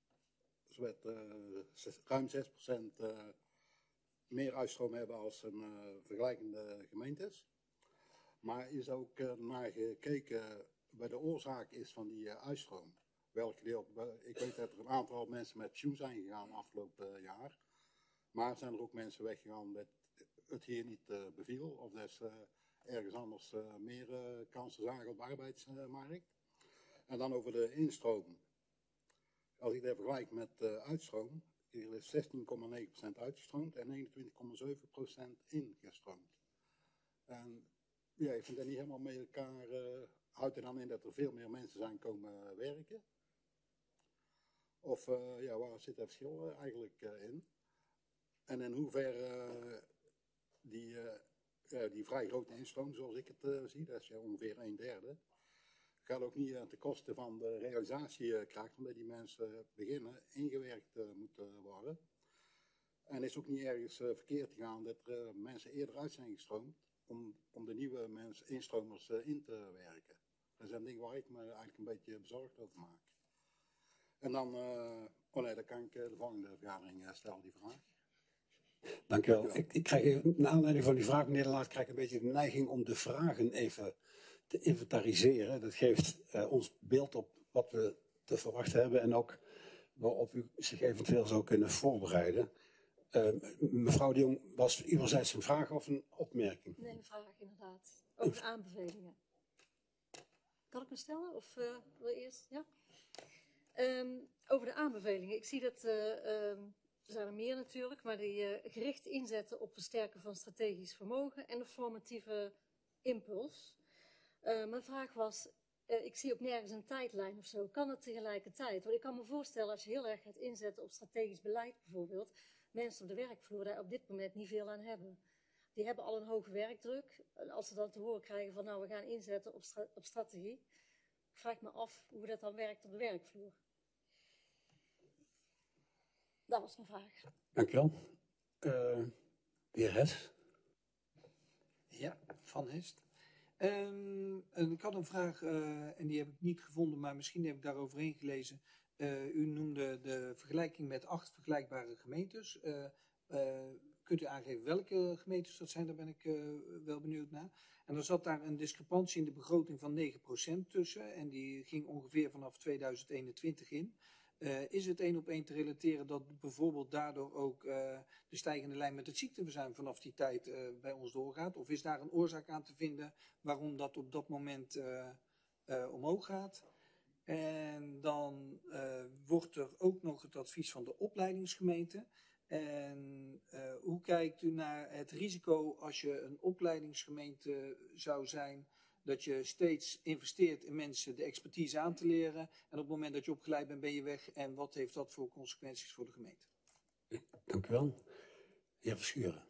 ruim 6% meer uitstroom hebben als een vergelijkende gemeentes. Maar is ook naar gekeken bij de oorzaak is van die uitstroom. Welk gedeelte? Ik weet dat er een aantal mensen met pensioen zijn gegaan afgelopen jaar. Maar zijn er ook mensen weggegaan dat het hier niet beviel? Of dat ze ergens anders meer kansen zagen op de arbeidsmarkt? En dan over de instroom. Als ik dat vergelijk met uitstroom. Hier is 16,9% uitgestroomd en 21,7% ingestroomd. En ja, ik vind dat niet helemaal met elkaar houdt er dan in dat er veel meer mensen zijn komen werken? Of ja, waar zit het verschil eigenlijk in? En in hoeverre die vrij grote instroom, zoals ik het zie, dat is ja ongeveer 1/3, gaat ook niet ten koste van de realisatiekracht, omdat die mensen beginnen ingewerkt moeten worden. En is ook niet ergens verkeerd gegaan dat er mensen eerder uit zijn gestroomd om de nieuwe instromers in te werken. Dat zijn dingen waar ik me eigenlijk een beetje bezorgd over maak. En dan, oh nee, dan kan ik de volgende vergadering stellen, die vraag. Dank u wel. Ik krijg even, naar aanleiding van die vraag, meneer De Laat, krijg ik een beetje de neiging om de vragen even te inventariseren. Dat geeft ons beeld op wat we te verwachten hebben en ook waarop u zich eventueel zou kunnen voorbereiden. Mevrouw de Jong, was uwerzijds een vraag of een opmerking? Nee, een vraag inderdaad. Over de aanbevelingen. Kan ik me stellen? Of wil je eerst? Ja? Over de aanbevelingen. Ik zie dat, er zijn er meer natuurlijk, maar die gericht inzetten op versterken van strategisch vermogen en de formatieve impuls. Mijn vraag was, ik zie ook nergens een tijdlijn of zo. Kan het tegelijkertijd? Want ik kan me voorstellen, als je heel erg gaat inzetten op strategisch beleid bijvoorbeeld, mensen op de werkvloer daar op dit moment niet veel aan hebben. Die hebben al een hoge werkdruk. En als ze dan te horen krijgen van nou, we gaan inzetten op strategie. Ik vraag me af hoe dat dan werkt op de werkvloer. Dat was mijn vraag. Dank u wel. De heer Hes. Ja, Van Hest. Ik had een vraag en die heb ik niet gevonden, maar misschien heb ik daar overheen gelezen. U noemde de vergelijking met 8 vergelijkbare gemeentes. Kunt u aangeven welke gemeentes dat zijn? Daar ben ik wel benieuwd naar. En er zat daar een discrepantie in de begroting van 9% tussen. En die ging ongeveer vanaf 2021 in. Is het 1 op 1 te relateren dat bijvoorbeeld daardoor ook de stijgende lijn met het ziekteverzuim vanaf die tijd bij ons doorgaat? Of is daar een oorzaak aan te vinden waarom dat op dat moment omhoog gaat? En dan wordt er ook nog het advies van de opleidingsgemeente. En hoe kijkt u naar het risico als je een opleidingsgemeente zou zijn, dat je steeds investeert in mensen de expertise aan te leren en op het moment dat je opgeleid bent ben je weg en wat heeft dat voor consequenties voor de gemeente? Dank u wel. De heer Verschuren.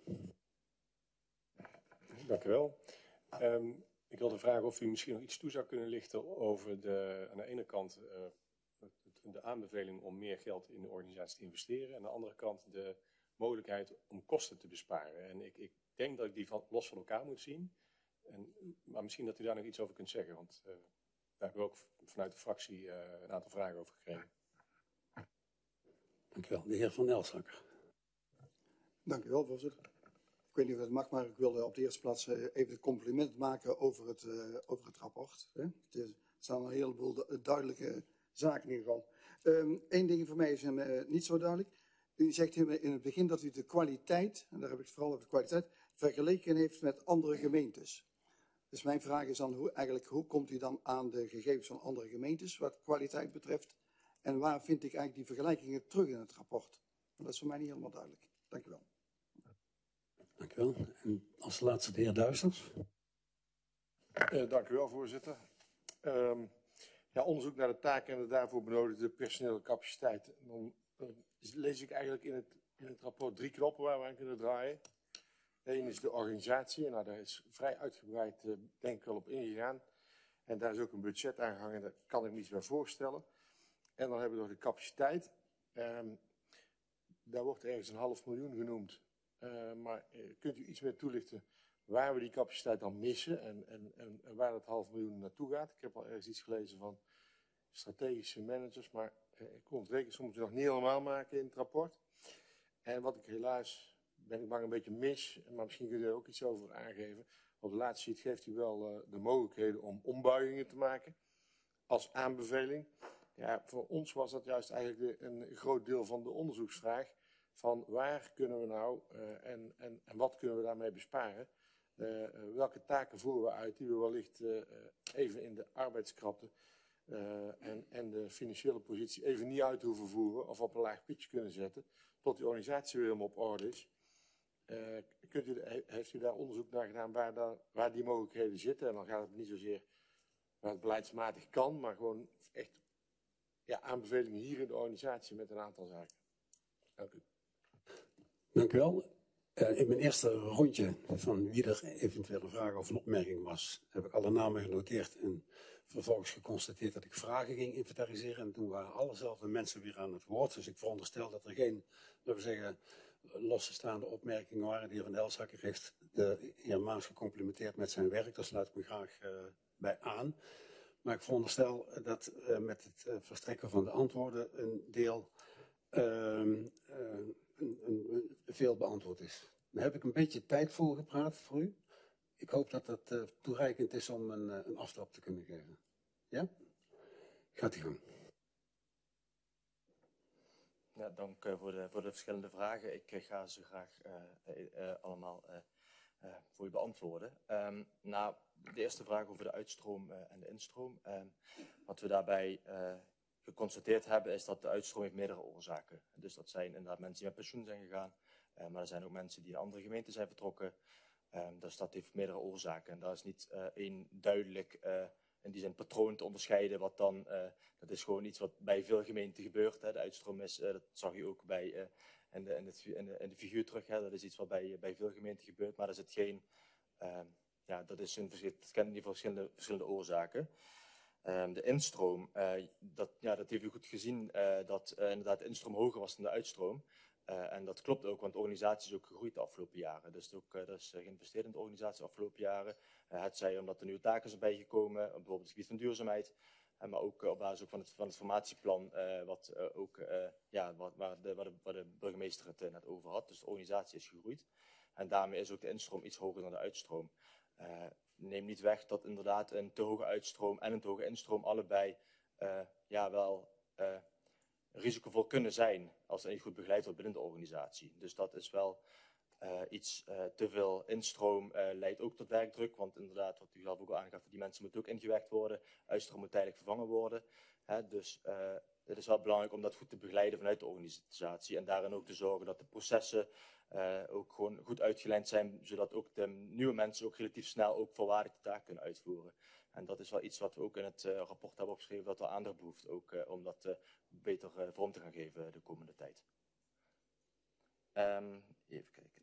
Dank u wel. Ik wilde vragen of u misschien nog iets toe zou kunnen lichten over aan de ene kant de aanbeveling om meer geld in de organisatie te investeren en aan de andere kant de mogelijkheid om kosten te besparen. En ik denk dat ik die los van elkaar moet zien. Maar misschien dat u daar nog iets over kunt zeggen, want daar hebben we ook vanuit de fractie een aantal vragen over gekregen. Dank u wel. De heer Van Elsakker. Dank u wel, voorzitter. Ik weet niet of het mag, maar ik wilde op de eerste plaats even het compliment maken over het rapport. Er staan een heleboel duidelijke zaken in ieder geval. Eén ding voor mij is niet zo duidelijk. U zegt in het begin dat u de kwaliteit, en daar heb ik het vooral over de kwaliteit, vergeleken heeft met andere gemeentes. Dus mijn vraag is dan, hoe komt u dan aan de gegevens van andere gemeentes wat kwaliteit betreft? En waar vind ik eigenlijk die vergelijkingen terug in het rapport? Dat is voor mij niet helemaal duidelijk. Dank u wel. Dank u wel. En als laatste de heer Duisters. Dank u wel, voorzitter. Ja, onderzoek naar de taken en de daarvoor benodigde personele capaciteit. Dan lees ik eigenlijk in het rapport 3 knoppen waar we aan kunnen draaien. Eén is de organisatie, en daar is vrij uitgebreid denk ik wel op ingegaan. En daar is ook een budget aan gehangen, daar kan ik me iets bij voorstellen. En dan hebben we nog de capaciteit. Daar wordt ergens 500.000 genoemd. Maar kunt u iets meer toelichten waar we die capaciteit dan missen en waar dat 500.000 naartoe gaat? Ik heb al ergens iets gelezen van strategische managers, maar ik kon het rekensommetje nog niet helemaal maken in het rapport. En wat ik helaas, ben ik bang, een beetje mis, maar misschien kunt u er ook iets over aangeven. Op de laatste sheet geeft u wel de mogelijkheden om ombuigingen te maken als aanbeveling. Ja, voor ons was dat juist eigenlijk een groot deel van de onderzoeksvraag. Van waar kunnen we nou en wat kunnen we daarmee besparen? Welke taken voeren we uit die we wellicht even in de arbeidskrapte en de financiële positie even niet uit hoeven voeren of op een laag pitje kunnen zetten tot die organisatie weer helemaal op orde is. Heeft u daar onderzoek naar gedaan waar die mogelijkheden zitten? En dan gaat het niet zozeer waar het beleidsmatig kan, maar gewoon echt aanbevelingen hier in de organisatie met een aantal zaken. Dank u. Dank u wel. In mijn eerste rondje van wie er eventueel een vraag of een opmerking was, heb ik alle namen genoteerd en vervolgens geconstateerd dat ik vragen ging inventariseren. En toen waren allezelfde mensen weer aan het woord. Dus ik veronderstel dat er geen, laten we zeggen, losstaande opmerkingen waren. De heer Van Elzakker heeft de heer Maas gecomplimenteerd met zijn werk. Daar sluit ik me graag bij aan. Maar ik veronderstel dat met het verstrekken van de antwoorden een deel veel beantwoord is. Dan heb ik een beetje tijd volgepraat voor u. Ik hoop dat dat toereikend is om een aftrap te kunnen geven. Ja? Gaat u gang. Ja, dank voor de verschillende vragen. Ik ga ze graag allemaal voor u beantwoorden. Nou, de eerste vraag over de uitstroom en de instroom. Wat we daarbij geconstateerd hebben is dat de uitstroom heeft meerdere oorzaken. Dus dat zijn inderdaad mensen die met pensioen zijn gegaan, maar er zijn ook mensen die in andere gemeenten zijn vertrokken. Dus dat heeft meerdere oorzaken. En daar is niet één duidelijk in die zin patroon te onderscheiden, wat dan, dat is gewoon iets wat bij veel gemeenten gebeurt. Hè. De uitstroom is, dat zag je ook bij, in de figuur terug, hè. Dat is iets wat bij veel gemeenten gebeurt, maar er zit geen, dat kent in ieder geval verschillende oorzaken. De instroom, dat heeft u goed gezien, dat inderdaad de instroom hoger was dan de uitstroom. En dat klopt ook, want de organisatie is ook gegroeid de afgelopen jaren. Dus er is geïnvesteerd in de organisatie de afgelopen jaren. Het zij omdat er nieuwe taken zijn bijgekomen, bijvoorbeeld het gebied van duurzaamheid. Maar ook op basis van het formatieplan, waar de burgemeester het net over had. Dus de organisatie is gegroeid. En daarmee is ook de instroom iets hoger dan de uitstroom. Neem niet weg dat inderdaad een te hoge uitstroom en een te hoge instroom allebei risicovol kunnen zijn als er niet goed begeleid wordt binnen de organisatie. Dus dat is wel iets. Te veel instroom leidt ook tot werkdruk, want inderdaad, wat u zelf ook al aangaf, die mensen moeten ook ingewerkt worden, uitstroom moet tijdelijk vervangen worden. Dus het is wel belangrijk om dat goed te begeleiden vanuit de organisatie en daarin ook te zorgen dat de processen ook gewoon goed uitgelijnd zijn, zodat ook de nieuwe mensen ook relatief snel ook volwaardig de taak kunnen uitvoeren. En dat is wel iets wat we ook in het rapport hebben opgeschreven, dat er aandacht behoeft ook om dat beter vorm te gaan geven de komende tijd. Even kijken.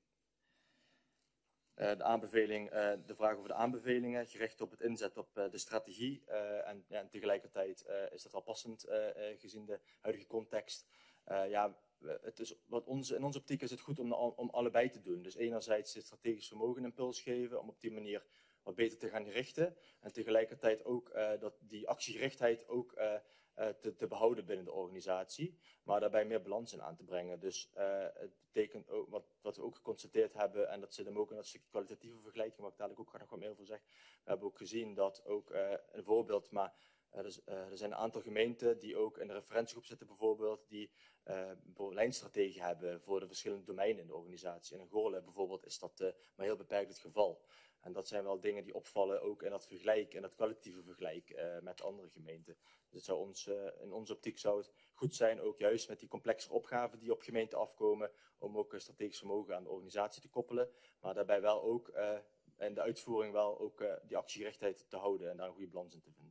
De vraag over de aanbevelingen, gericht op het inzet op de strategie. En tegelijkertijd is dat wel passend gezien de huidige context. Het is, in onze optiek is het goed om allebei te doen. Dus enerzijds het strategisch vermogen een impuls geven, om op die manier wat beter te gaan richten. En tegelijkertijd ook dat die actiegerichtheid ook te behouden binnen de organisatie. Maar daarbij meer balans in aan te brengen. Dus het betekent ook, wat we ook geconstateerd hebben, en dat zit hem ook in dat stukje kwalitatieve vergelijking, waar ik dadelijk ook nog wat meer over zeg. We hebben ook gezien dat ook, een voorbeeld, maar er zijn een aantal gemeenten die ook in de referentiegroep zitten bijvoorbeeld, die bijvoorbeeld lijnstrategie hebben voor de verschillende domeinen in de organisatie. En in Goorlen bijvoorbeeld is dat maar heel beperkt het geval. En dat zijn wel dingen die opvallen ook in dat vergelijk, in dat kwalitatieve vergelijk met andere gemeenten. Dus in onze optiek zou het goed zijn, ook juist met die complexe opgaven die op gemeenten afkomen, om ook strategisch vermogen aan de organisatie te koppelen. Maar daarbij wel ook in de uitvoering wel ook die actiegerichtheid te houden en daar een goede balans in te vinden.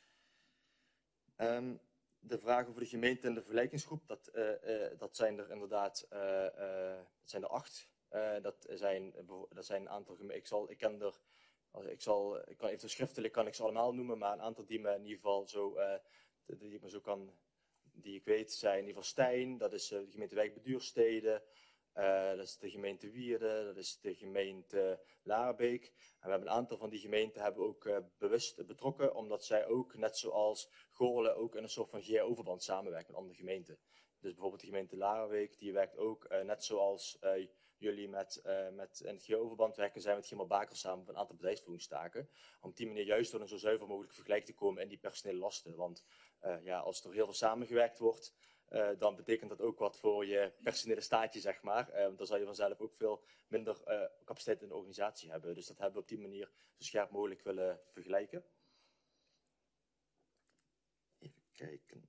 De vraag over de gemeente en de vergelijkingsgroep, dat zijn er inderdaad dat zijn er 8. Dat zijn een aantal gemeenten. Ik kan even schriftelijk kan ik ze allemaal noemen, maar een aantal die me in ieder geval die ik weet zijn in ieder geval Stein, dat is de gemeente Wijk bij Duurstede, dat is de gemeente Wierden, dat is de gemeente Laarbeek. En we hebben een aantal van die gemeenten hebben ook bewust betrokken, omdat zij ook, net zoals Goorlen, ook in een soort van GAO-verband samenwerken met andere gemeenten. Dus bijvoorbeeld de gemeente Laarbeek, die werkt ook net zoals jullie met in het GAO-verband werken, zijn met Gimmer Baker samen op een aantal bedrijfsvoeringstaken. Om op die manier juist door een zo zuiver mogelijk vergelijk te komen in die personele lasten. Want als er heel veel samengewerkt wordt, dan betekent dat ook wat voor je personele staatje, zeg maar. Dan zal je vanzelf ook veel minder capaciteit in de organisatie hebben. Dus dat hebben we op die manier zo scherp mogelijk willen vergelijken. Even kijken.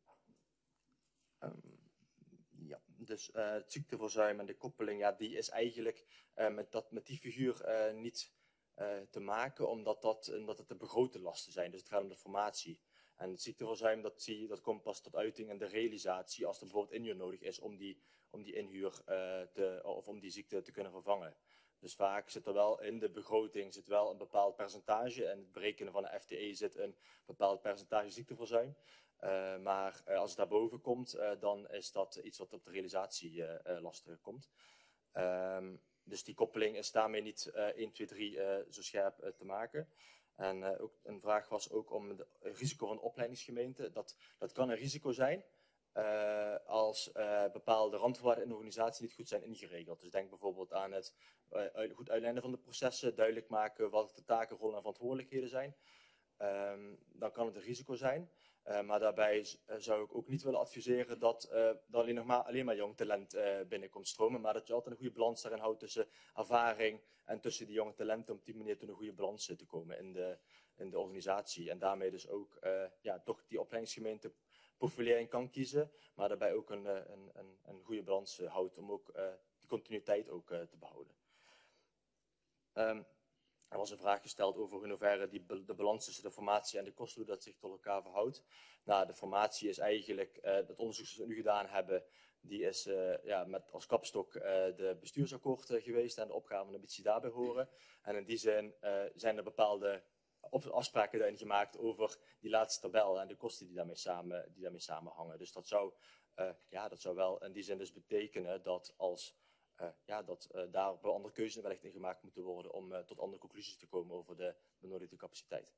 Dus het ziekteverzuim en de koppeling, die is eigenlijk met die figuur niet te maken, omdat het de begrote lasten zijn. Dus het gaat om de formatie. En het ziekteverzuim, dat komt pas tot uiting in de realisatie als er bijvoorbeeld inhuur nodig is om die inhuur of om die ziekte te kunnen vervangen. Dus vaak zit er wel in de begroting een bepaald percentage en het berekenen van de FTE zit een bepaald percentage ziekteverzuim. Maar als het daarboven komt, dan is dat iets wat op de realisatie lastig komt. Dus die koppeling is daarmee niet 1, 2, 3 zo scherp te maken. En ook een vraag was ook om het risico van opleidingsgemeente. Dat kan een risico zijn als bepaalde randvoorwaarden in de organisatie niet goed zijn ingeregeld. Dus denk bijvoorbeeld aan het goed uitlijnen van de processen, duidelijk maken wat de taken, rollen en verantwoordelijkheden zijn. Dan kan het een risico zijn. Maar daarbij zou ik ook niet willen adviseren dat alleen maar jong talent binnenkomt stromen. Maar dat je altijd een goede balans daarin houdt tussen ervaring en tussen die jonge talenten. Om op die manier tot een goede balans te komen in de organisatie. En daarmee dus ook toch die opleidingsgemeente profilering kan kiezen. Maar daarbij ook een goede balans houdt om ook die continuïteit ook te behouden. Er was een vraag gesteld over in hoeverre de balans tussen de formatie en de kosten, hoe dat zich tot elkaar verhoudt. Nou, de formatie is eigenlijk, het onderzoek dat we nu gedaan hebben, die is met als kapstok de bestuursakkoord geweest en de opgaven en ambitie daarbij horen. En in die zin zijn er bepaalde afspraken daarin gemaakt over die laatste tabel en de kosten die daarmee samenhangen. Dus dat zou wel in die zin dus betekenen dat daar wel andere keuzes wellicht in gemaakt moeten worden om tot andere conclusies te komen over de benodigde capaciteit.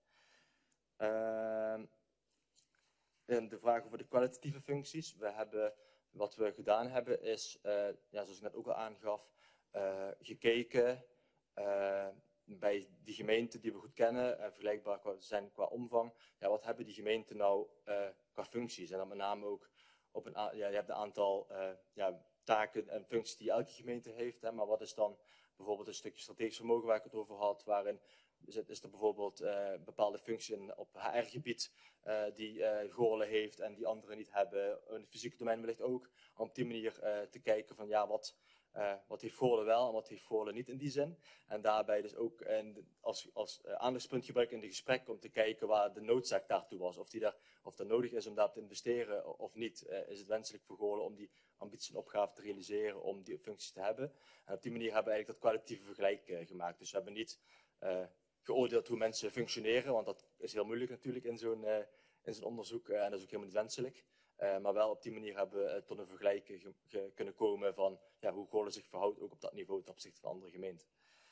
En de vraag over de kwalitatieve functies. Wat we gedaan hebben is, zoals ik net ook al aangaf, gekeken bij die gemeenten die we goed kennen en vergelijkbaar zijn qua omvang. Ja, wat hebben die gemeenten nou qua functies? En dan met name ook op je hebt een aantal taken en functies die elke gemeente heeft. Hè, maar wat is dan bijvoorbeeld een stukje strategisch vermogen waar ik het over had, waarin is er bijvoorbeeld bepaalde functies op HR-gebied die Goorlen heeft en die anderen niet hebben. In het fysieke domein wellicht ook. Om op die manier te kijken van wat heeft Goorlen wel en wat heeft Goorlen niet in die zin. En daarbij dus ook als aandachtspunt gebruiken in de gesprekken om te kijken waar de noodzaak daartoe was. Of dat nodig is om daarop te investeren of niet. Is het wenselijk voor Goorlen om die ambitie en opgave te realiseren, om die functies te hebben. En op die manier hebben we eigenlijk dat kwalitatieve vergelijk gemaakt. Dus we hebben niet geoordeeld hoe mensen functioneren, want dat is heel moeilijk natuurlijk in zo'n onderzoek en dat is ook helemaal niet wenselijk. Maar wel op die manier hebben we tot een vergelijk kunnen komen van hoe Goorlen zich verhoudt, ook op dat niveau ten opzichte van andere gemeenten.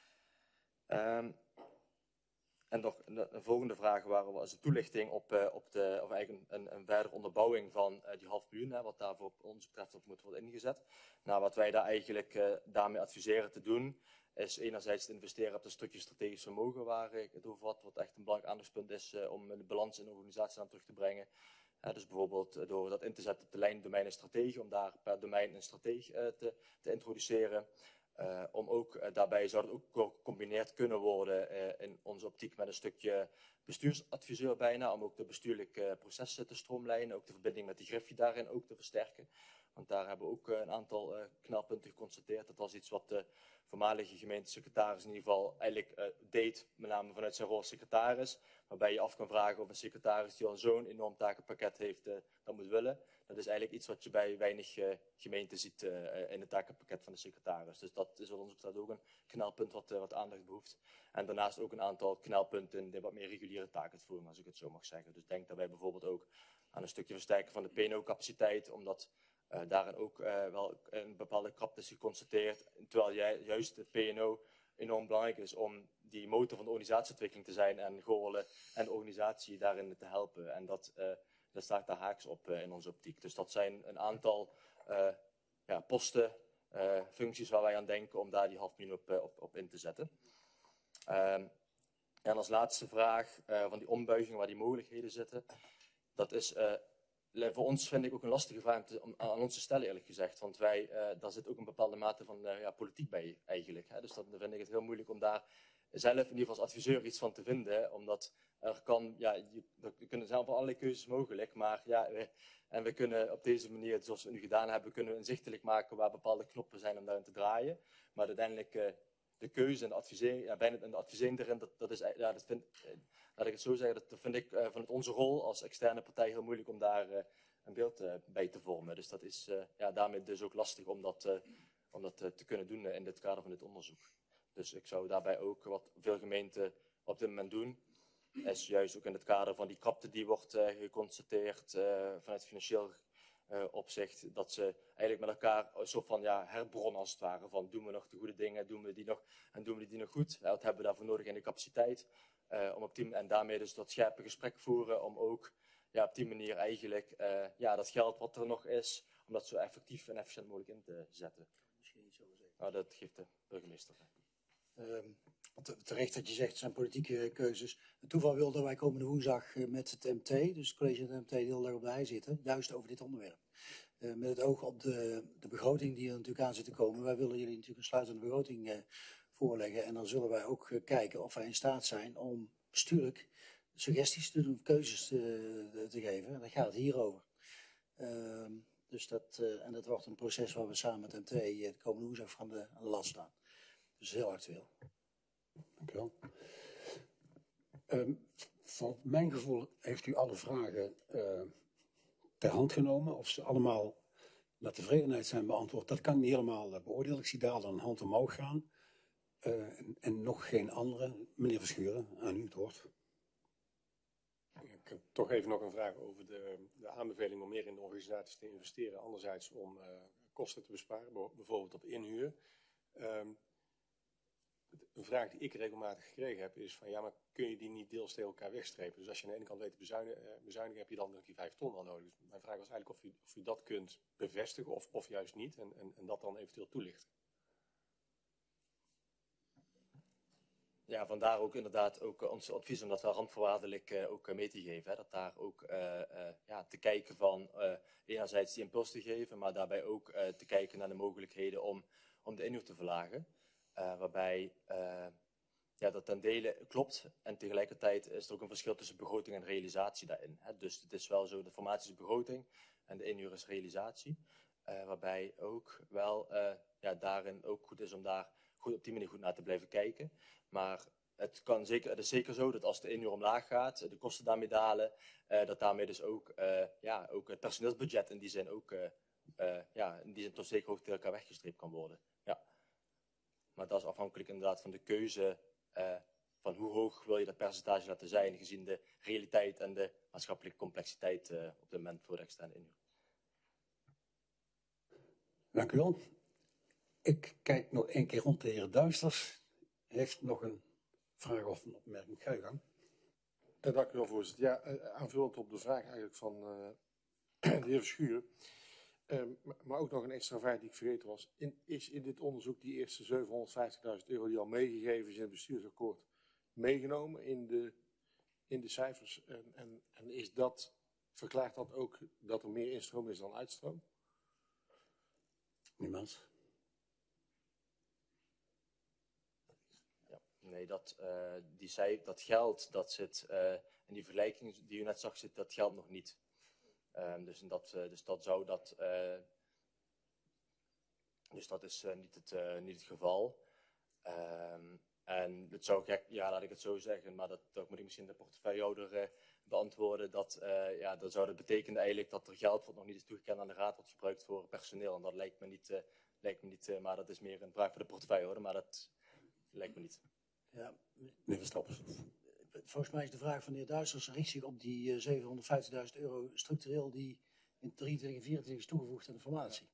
En nog een volgende vraag was de toelichting of eigenlijk een verdere onderbouwing van die $500.000, wat daarvoor ons betreft op moet worden ingezet. Nou, wat wij daar eigenlijk daarmee adviseren te doen, is enerzijds te investeren op een stukje strategisch vermogen waar ik het over had, wat echt een belangrijk aandachtspunt is om de balans in de organisatie aan terug te brengen. Dus bijvoorbeeld door dat in te zetten op de lijn domein en strategie, om daar per domein een strategie te introduceren. Om ook daarbij zou het ook gecombineerd kunnen worden in onze optiek met een stukje bestuursadviseur bijna, om ook de bestuurlijke processen te stroomlijnen, ook de verbinding met de Griffie daarin ook te versterken. Want daar hebben we ook een aantal knelpunten geconstateerd. Dat was iets wat de voormalige gemeentesecretaris in ieder geval eigenlijk deed, met name vanuit zijn rol als secretaris. Waarbij je af kan vragen of een secretaris die al zo'n enorm takenpakket heeft, dat moet willen. Dat is eigenlijk iets wat je bij weinig gemeenten ziet in het takenpakket van de secretaris. Dus dat is wat ons betreft ook een knelpunt wat aandacht behoeft. En daarnaast ook een aantal knelpunten in de wat meer reguliere taakuitvoering, als ik het zo mag zeggen. Dus denk daarbij bijvoorbeeld ook aan een stukje versterken van de PNO-capaciteit, omdat daarin ook wel een bepaalde krapte is geconstateerd. Terwijl juist het PNO enorm belangrijk is om die motor van de organisatieontwikkeling te zijn en Goorlen en de organisatie daarin te helpen. En dat staat daar haaks op in onze optiek. Dus dat zijn een aantal posten, functies waar wij aan denken om daar die $500.000 op in te zetten. En als laatste vraag van die ombuiging waar die mogelijkheden zitten. Dat is voor ons vind ik ook een lastige vraag om aan ons te stellen eerlijk gezegd. Want daar zit ook een bepaalde mate van politiek bij eigenlijk. Hè. Dus dan vind ik het heel moeilijk om daar zelf in ieder geval als adviseur iets van te vinden. Omdat er kunnen zelf allerlei keuzes mogelijk. Maar en we kunnen op deze manier, zoals we nu gedaan hebben, kunnen we inzichtelijk maken waar bepaalde knoppen zijn om daarin te draaien. Maar uiteindelijk de keuze en de advisering, ja, bijna en de advisering erin, dat is, ja, dat vind, laat ik het zo zeggen, dat vind ik vanuit onze rol als externe partij heel moeilijk om daar een beeld bij te vormen. Dus dat is ja, daarmee dus ook lastig om dat te kunnen doen in het kader van dit onderzoek. Dus ik zou daarbij ook wat veel gemeenten op dit moment doen, is juist ook in het kader van die krapte die wordt geconstateerd vanuit financieel opzicht, dat ze eigenlijk met elkaar een soort van ja, herbronnen als het ware, van doen we nog de goede dingen, doen we die nog en doen we die nog goed? Wat hebben we daarvoor nodig in de capaciteit? Om op die, en daarmee dus dat scherpe gesprek voeren, om ook ja, op die manier eigenlijk ja, dat geld wat er nog is, om dat zo effectief en efficiënt mogelijk in te zetten. Misschien iets over zeggen. Nou, dat geeft de burgemeester. Want terecht dat je zegt, het zijn politieke keuzes. Het toeval wil dat wij komende woensdag met het MT, dus het college en het MT, de hele dag op de hei zitten, juist over dit onderwerp. Met het oog op de begroting die er natuurlijk aan zit te komen. Wij willen jullie natuurlijk een sluitende begroting voorleggen. En dan zullen wij ook kijken of wij in staat zijn om bestuurlijk suggesties te doen, keuzes te geven. En daar gaat het hier over. Dus en dat wordt een proces waar we samen met MT de komende woensdag aan de last staan. Dus heel actueel. Dank u wel. Van mijn gevoel heeft u alle vragen ter hand genomen. Of ze allemaal naar tevredenheid zijn beantwoord, dat kan ik niet helemaal beoordelen. Ik zie daar een hand omhoog gaan. En nog geen andere. Meneer Verschuren, aan u het woord. Ik heb toch even nog een vraag over de aanbeveling om meer in de organisaties te investeren. Anderzijds om kosten te besparen, bijvoorbeeld op inhuur. Een vraag die ik regelmatig gekregen heb is van ja, maar kun je die niet deels tegen elkaar wegstrepen? Dus als je aan de ene kant weet te bezuinigen, heb je dan nog die 5 ton wel nodig. Dus mijn vraag was eigenlijk of u dat kunt bevestigen of juist niet en dat dan eventueel toelichten. Ja, vandaar ook inderdaad ook ons advies om dat wel randvoorwaardelijk ook mee te geven. Hè. Dat daar ook ja, te kijken van enerzijds die impuls te geven, maar daarbij ook te kijken naar de mogelijkheden om de inhuur te verlagen. Waarbij ja, dat ten dele klopt en tegelijkertijd is er ook een verschil tussen begroting en realisatie daarin. Hè. Dus het is wel zo, de formatie is begroting en de inhuur is realisatie. Waarbij ook wel ja, daarin ook goed is om daar goed, op die manier goed naar te blijven kijken. Maar het is zeker zo dat als de inhuur omlaag gaat, de kosten daarmee dalen, dat daarmee dus ook, ja, ook het personeelsbudget in die zin ook ja, in die zin tot zeker hoogte tegen elkaar weggestreept kan worden. Ja. Maar dat is afhankelijk inderdaad van de keuze van hoe hoog wil je dat percentage laten zijn, gezien de realiteit en de maatschappelijke complexiteit op dit moment voor de externe inhuur. Dank u wel. Ik kijk nog één keer rond de heer Duisters. Heeft nog een vraag of een opmerking? Ga je gang. Dank u wel, voorzitter. Ja, aanvullend op de vraag eigenlijk van de heer Verschuren. Maar ook nog een extra vraag die ik vergeten was. Is in dit onderzoek die eerste €750.000 die al meegegeven is in het bestuursakkoord meegenomen in de cijfers? En is dat, verklaart dat ook dat er meer instroom is dan uitstroom? Niemand? Nee, dat geld dat zit in die vergelijking die u net zag, zit dat geld nog niet. Dus dat zou dat. Dus dat is niet het geval. En het zou gek, ja, laat ik het zo zeggen, maar dat moet ik misschien de portefeuillehouder beantwoorden. Dat zou dat betekenen eigenlijk dat er geld wat nog niet is toegekend aan de raad wordt gebruikt voor personeel. En dat lijkt me niet, maar dat is meer een vraag voor de portefeuillehouder, maar dat lijkt me niet. Ja, Meneer Verstappen. volgens mij is de vraag van de heer Duisters richt zich op die €750.000 structureel die in 23 en 24 is toegevoegd aan de formatie.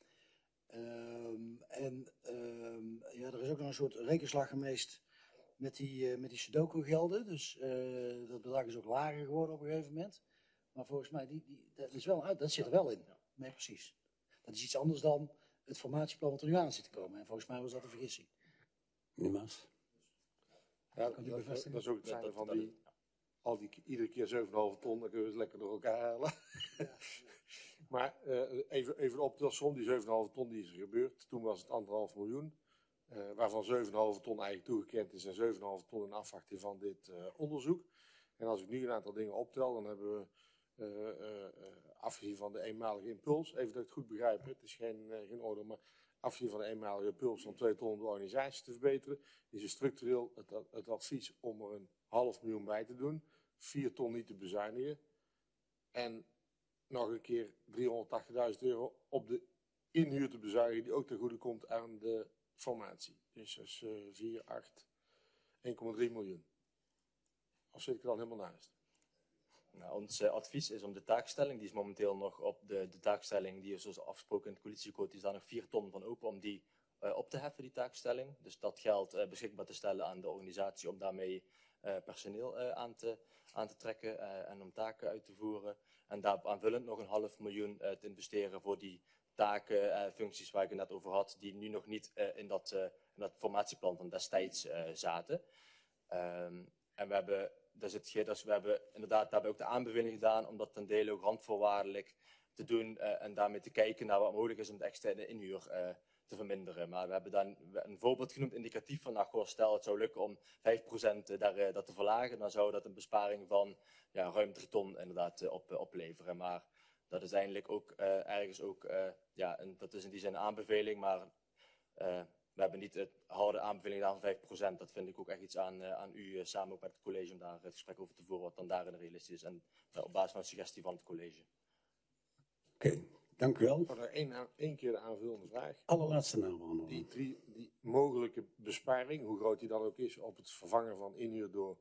Ja, er is ook nog een soort rekenslag geweest met die Sudoku-gelden. Dus dat bedrag is ook lager geworden op een gegeven moment. Maar volgens mij, dat zit er wel in. Nee, precies. Dat is iets anders dan het formatieplan wat er nu aan zit te komen. En volgens mij was dat een vergissing. Meneer Maas. Ja, dat is ook het zijn van iedere keer 7,5 ton, dan kunnen we het lekker door elkaar halen. Maar even op de som, die 7,5 ton die is er gebeurd. Toen was het 1,5 miljoen. Waarvan 7,5 ton eigenlijk toegekend is en 7,5 ton in afwachting van dit onderzoek. En als ik nu een aantal dingen optel, dan hebben we afgezien van de eenmalige impuls, even dat ik het goed begrijp, het is geen orde, maar afzien van de eenmalige puls van 2 ton om de organisatie te verbeteren, is er structureel het advies om er een 500.000 bij te doen, 4 ton niet te bezuinigen en nog een keer €380.000 op de inhuur te bezuinigen, die ook ten goede komt aan de formatie. Dus dat is 4, 8, 1,3 miljoen. Of zit ik er dan helemaal naast? Nou, ons advies is om de taakstelling, die is momenteel nog op de taakstelling, die is zoals afgesproken in het coalitieakkoord, die is daar nog 4 ton van open om die op te heffen, die taakstelling. Dus dat geld beschikbaar te stellen aan de organisatie om daarmee personeel aan te trekken en om taken uit te voeren. En daar aanvullend nog een €500.000 te investeren voor die taken, functies waar ik het net over had, die nu nog niet in dat formatieplan van destijds zaten. En we hebben inderdaad daarbij ook de aanbeveling gedaan om dat ten dele ook randvoorwaardelijk te doen en daarmee te kijken naar wat mogelijk is om de externe inhuur te verminderen. Maar we hebben dan een voorbeeld genoemd, indicatief van, nou, stel het zou lukken om 5% dat te verlagen, dan zou dat een besparing van ruim 3 ton inderdaad opleveren. Maar dat is eigenlijk ook ergens ook, dat is in die zin een aanbeveling, maar we hebben niet het harde aanbeveling gedaan van 5%. Dat vind ik ook echt iets aan u samen ook met het college om daar het gesprek over te voeren wat dan daarin realistisch is. En op basis van een suggestie van het college. Oké, dank u wel. Ik had nog één keer de aanvullende vraag. Allerlaatste naam. Die mogelijke besparing, hoe groot die dan ook is op het vervangen van inhuur door,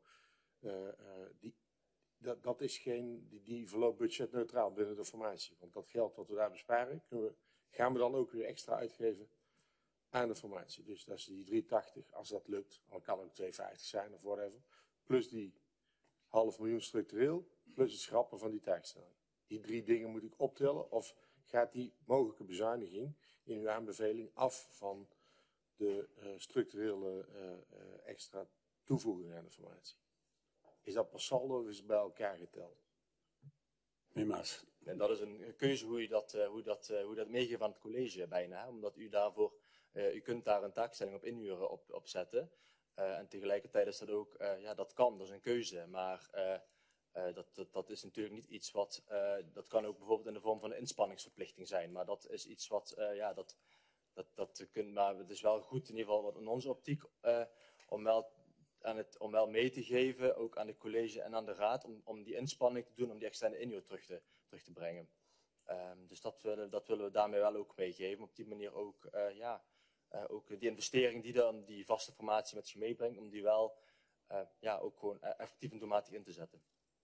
dat is die verloopt budgetneutraal binnen de formatie. Want dat geld wat we daar besparen, gaan we dan ook weer extra uitgeven aan de formatie. Dus dat is die 380, als dat lukt. Dan kan ook 250 zijn of whatever. Plus die €500.000 structureel, plus het schrappen van die taakstelling. Die 3 dingen moet ik optellen. Of gaat die mogelijke bezuiniging in uw aanbeveling af van de structurele extra toevoeging aan de formatie? Is dat per saldo of is het bij elkaar geteld? Meneer Maas. En dat is een keuze hoe dat meegeeft aan het college bijna. Hè? Omdat u daarvoor, u kunt daar een taakstelling op inhuren op zetten. En tegelijkertijd is dat ook, dat kan, dat is een keuze. Maar dat is natuurlijk niet iets wat, dat kan ook bijvoorbeeld in de vorm van een inspanningsverplichting zijn. Maar dat is iets wat, maar het is wel goed in ieder geval in onze optiek om wel mee te geven, ook aan het college en aan de raad, om die inspanning te doen, om die externe inhuur terug te brengen. Dus dat willen we daarmee wel ook meegeven. Op die manier ook, ook die investering die dan die vaste formatie met zich meebrengt, om die wel ook gewoon effectief en doelmatig in te zetten.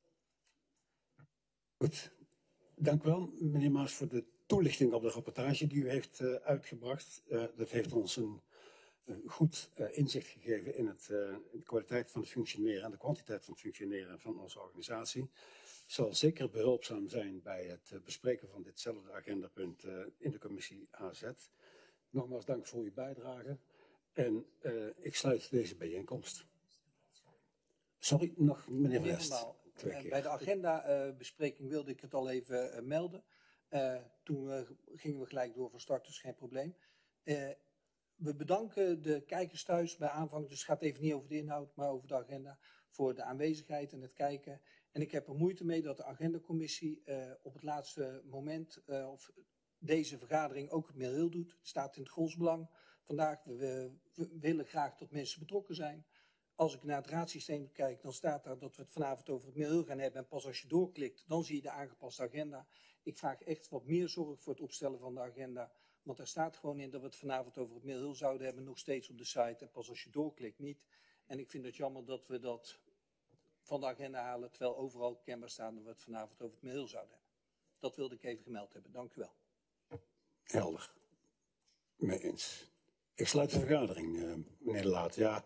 Goed, dank u wel, meneer Maas, voor de toelichting op de rapportage die u heeft uitgebracht. Dat heeft ons een goed inzicht gegeven in de kwaliteit van het functioneren en de kwantiteit van het functioneren van onze organisatie. Het zal zeker behulpzaam zijn bij het bespreken van ditzelfde agendapunt in de commissie AZ. Nogmaals dank voor uw bijdrage en ik sluit deze bijeenkomst. Sorry, nog meneer West. Bij de agendabespreking wilde ik het al even melden. Toen gingen we gelijk door van start, dus geen probleem. We bedanken de kijkers thuis bij aanvang, dus het gaat even niet over de inhoud, maar over de agenda, voor de aanwezigheid en het kijken. En ik heb er moeite mee dat de agendacommissie op het laatste moment, of deze vergadering, ook het mail doet. Het staat in het volksbelang vandaag. We willen graag dat mensen betrokken zijn. Als ik naar het raadsysteem kijk, dan staat daar dat we het vanavond over het mail gaan hebben. En pas als je doorklikt, dan zie je de aangepaste agenda. Ik vraag echt wat meer zorg voor het opstellen van de agenda. Want daar staat gewoon in dat we het vanavond over het mail zouden hebben, nog steeds op de site. En pas als je doorklikt niet. En ik vind het jammer dat we dat van de agenda halen, terwijl overal kenbaar staat dat we het vanavond over het mail zouden hebben. Dat wilde ik even gemeld hebben. Dank u wel. Helder. Mee eens. Ik sluit de vergadering, meneer De Laat. Ja.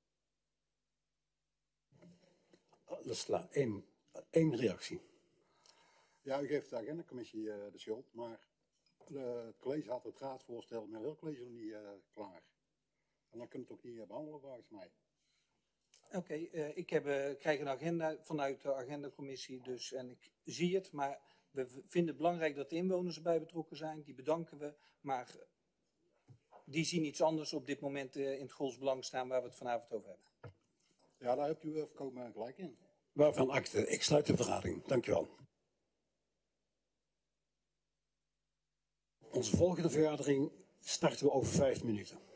Eén reactie. Ja, u geeft de agendacommissie de schuld, maar het college had het raadsvoorstel met heel college nog niet klaar. En dan kunnen we het ook niet behandelen volgens mij. Oké, ik krijg een agenda vanuit de agendacommissie, dus, en ik zie het, maar we vinden het belangrijk dat de inwoners erbij betrokken zijn. Die bedanken we, maar die zien iets anders op dit moment in het Golsbelang staan waar we het vanavond over hebben. Ja, daar hebt u voorkomen gelijk in. Waarvan akte. Ik sluit de vergadering. Dank u wel. Onze volgende vergadering starten we over 5 minuten.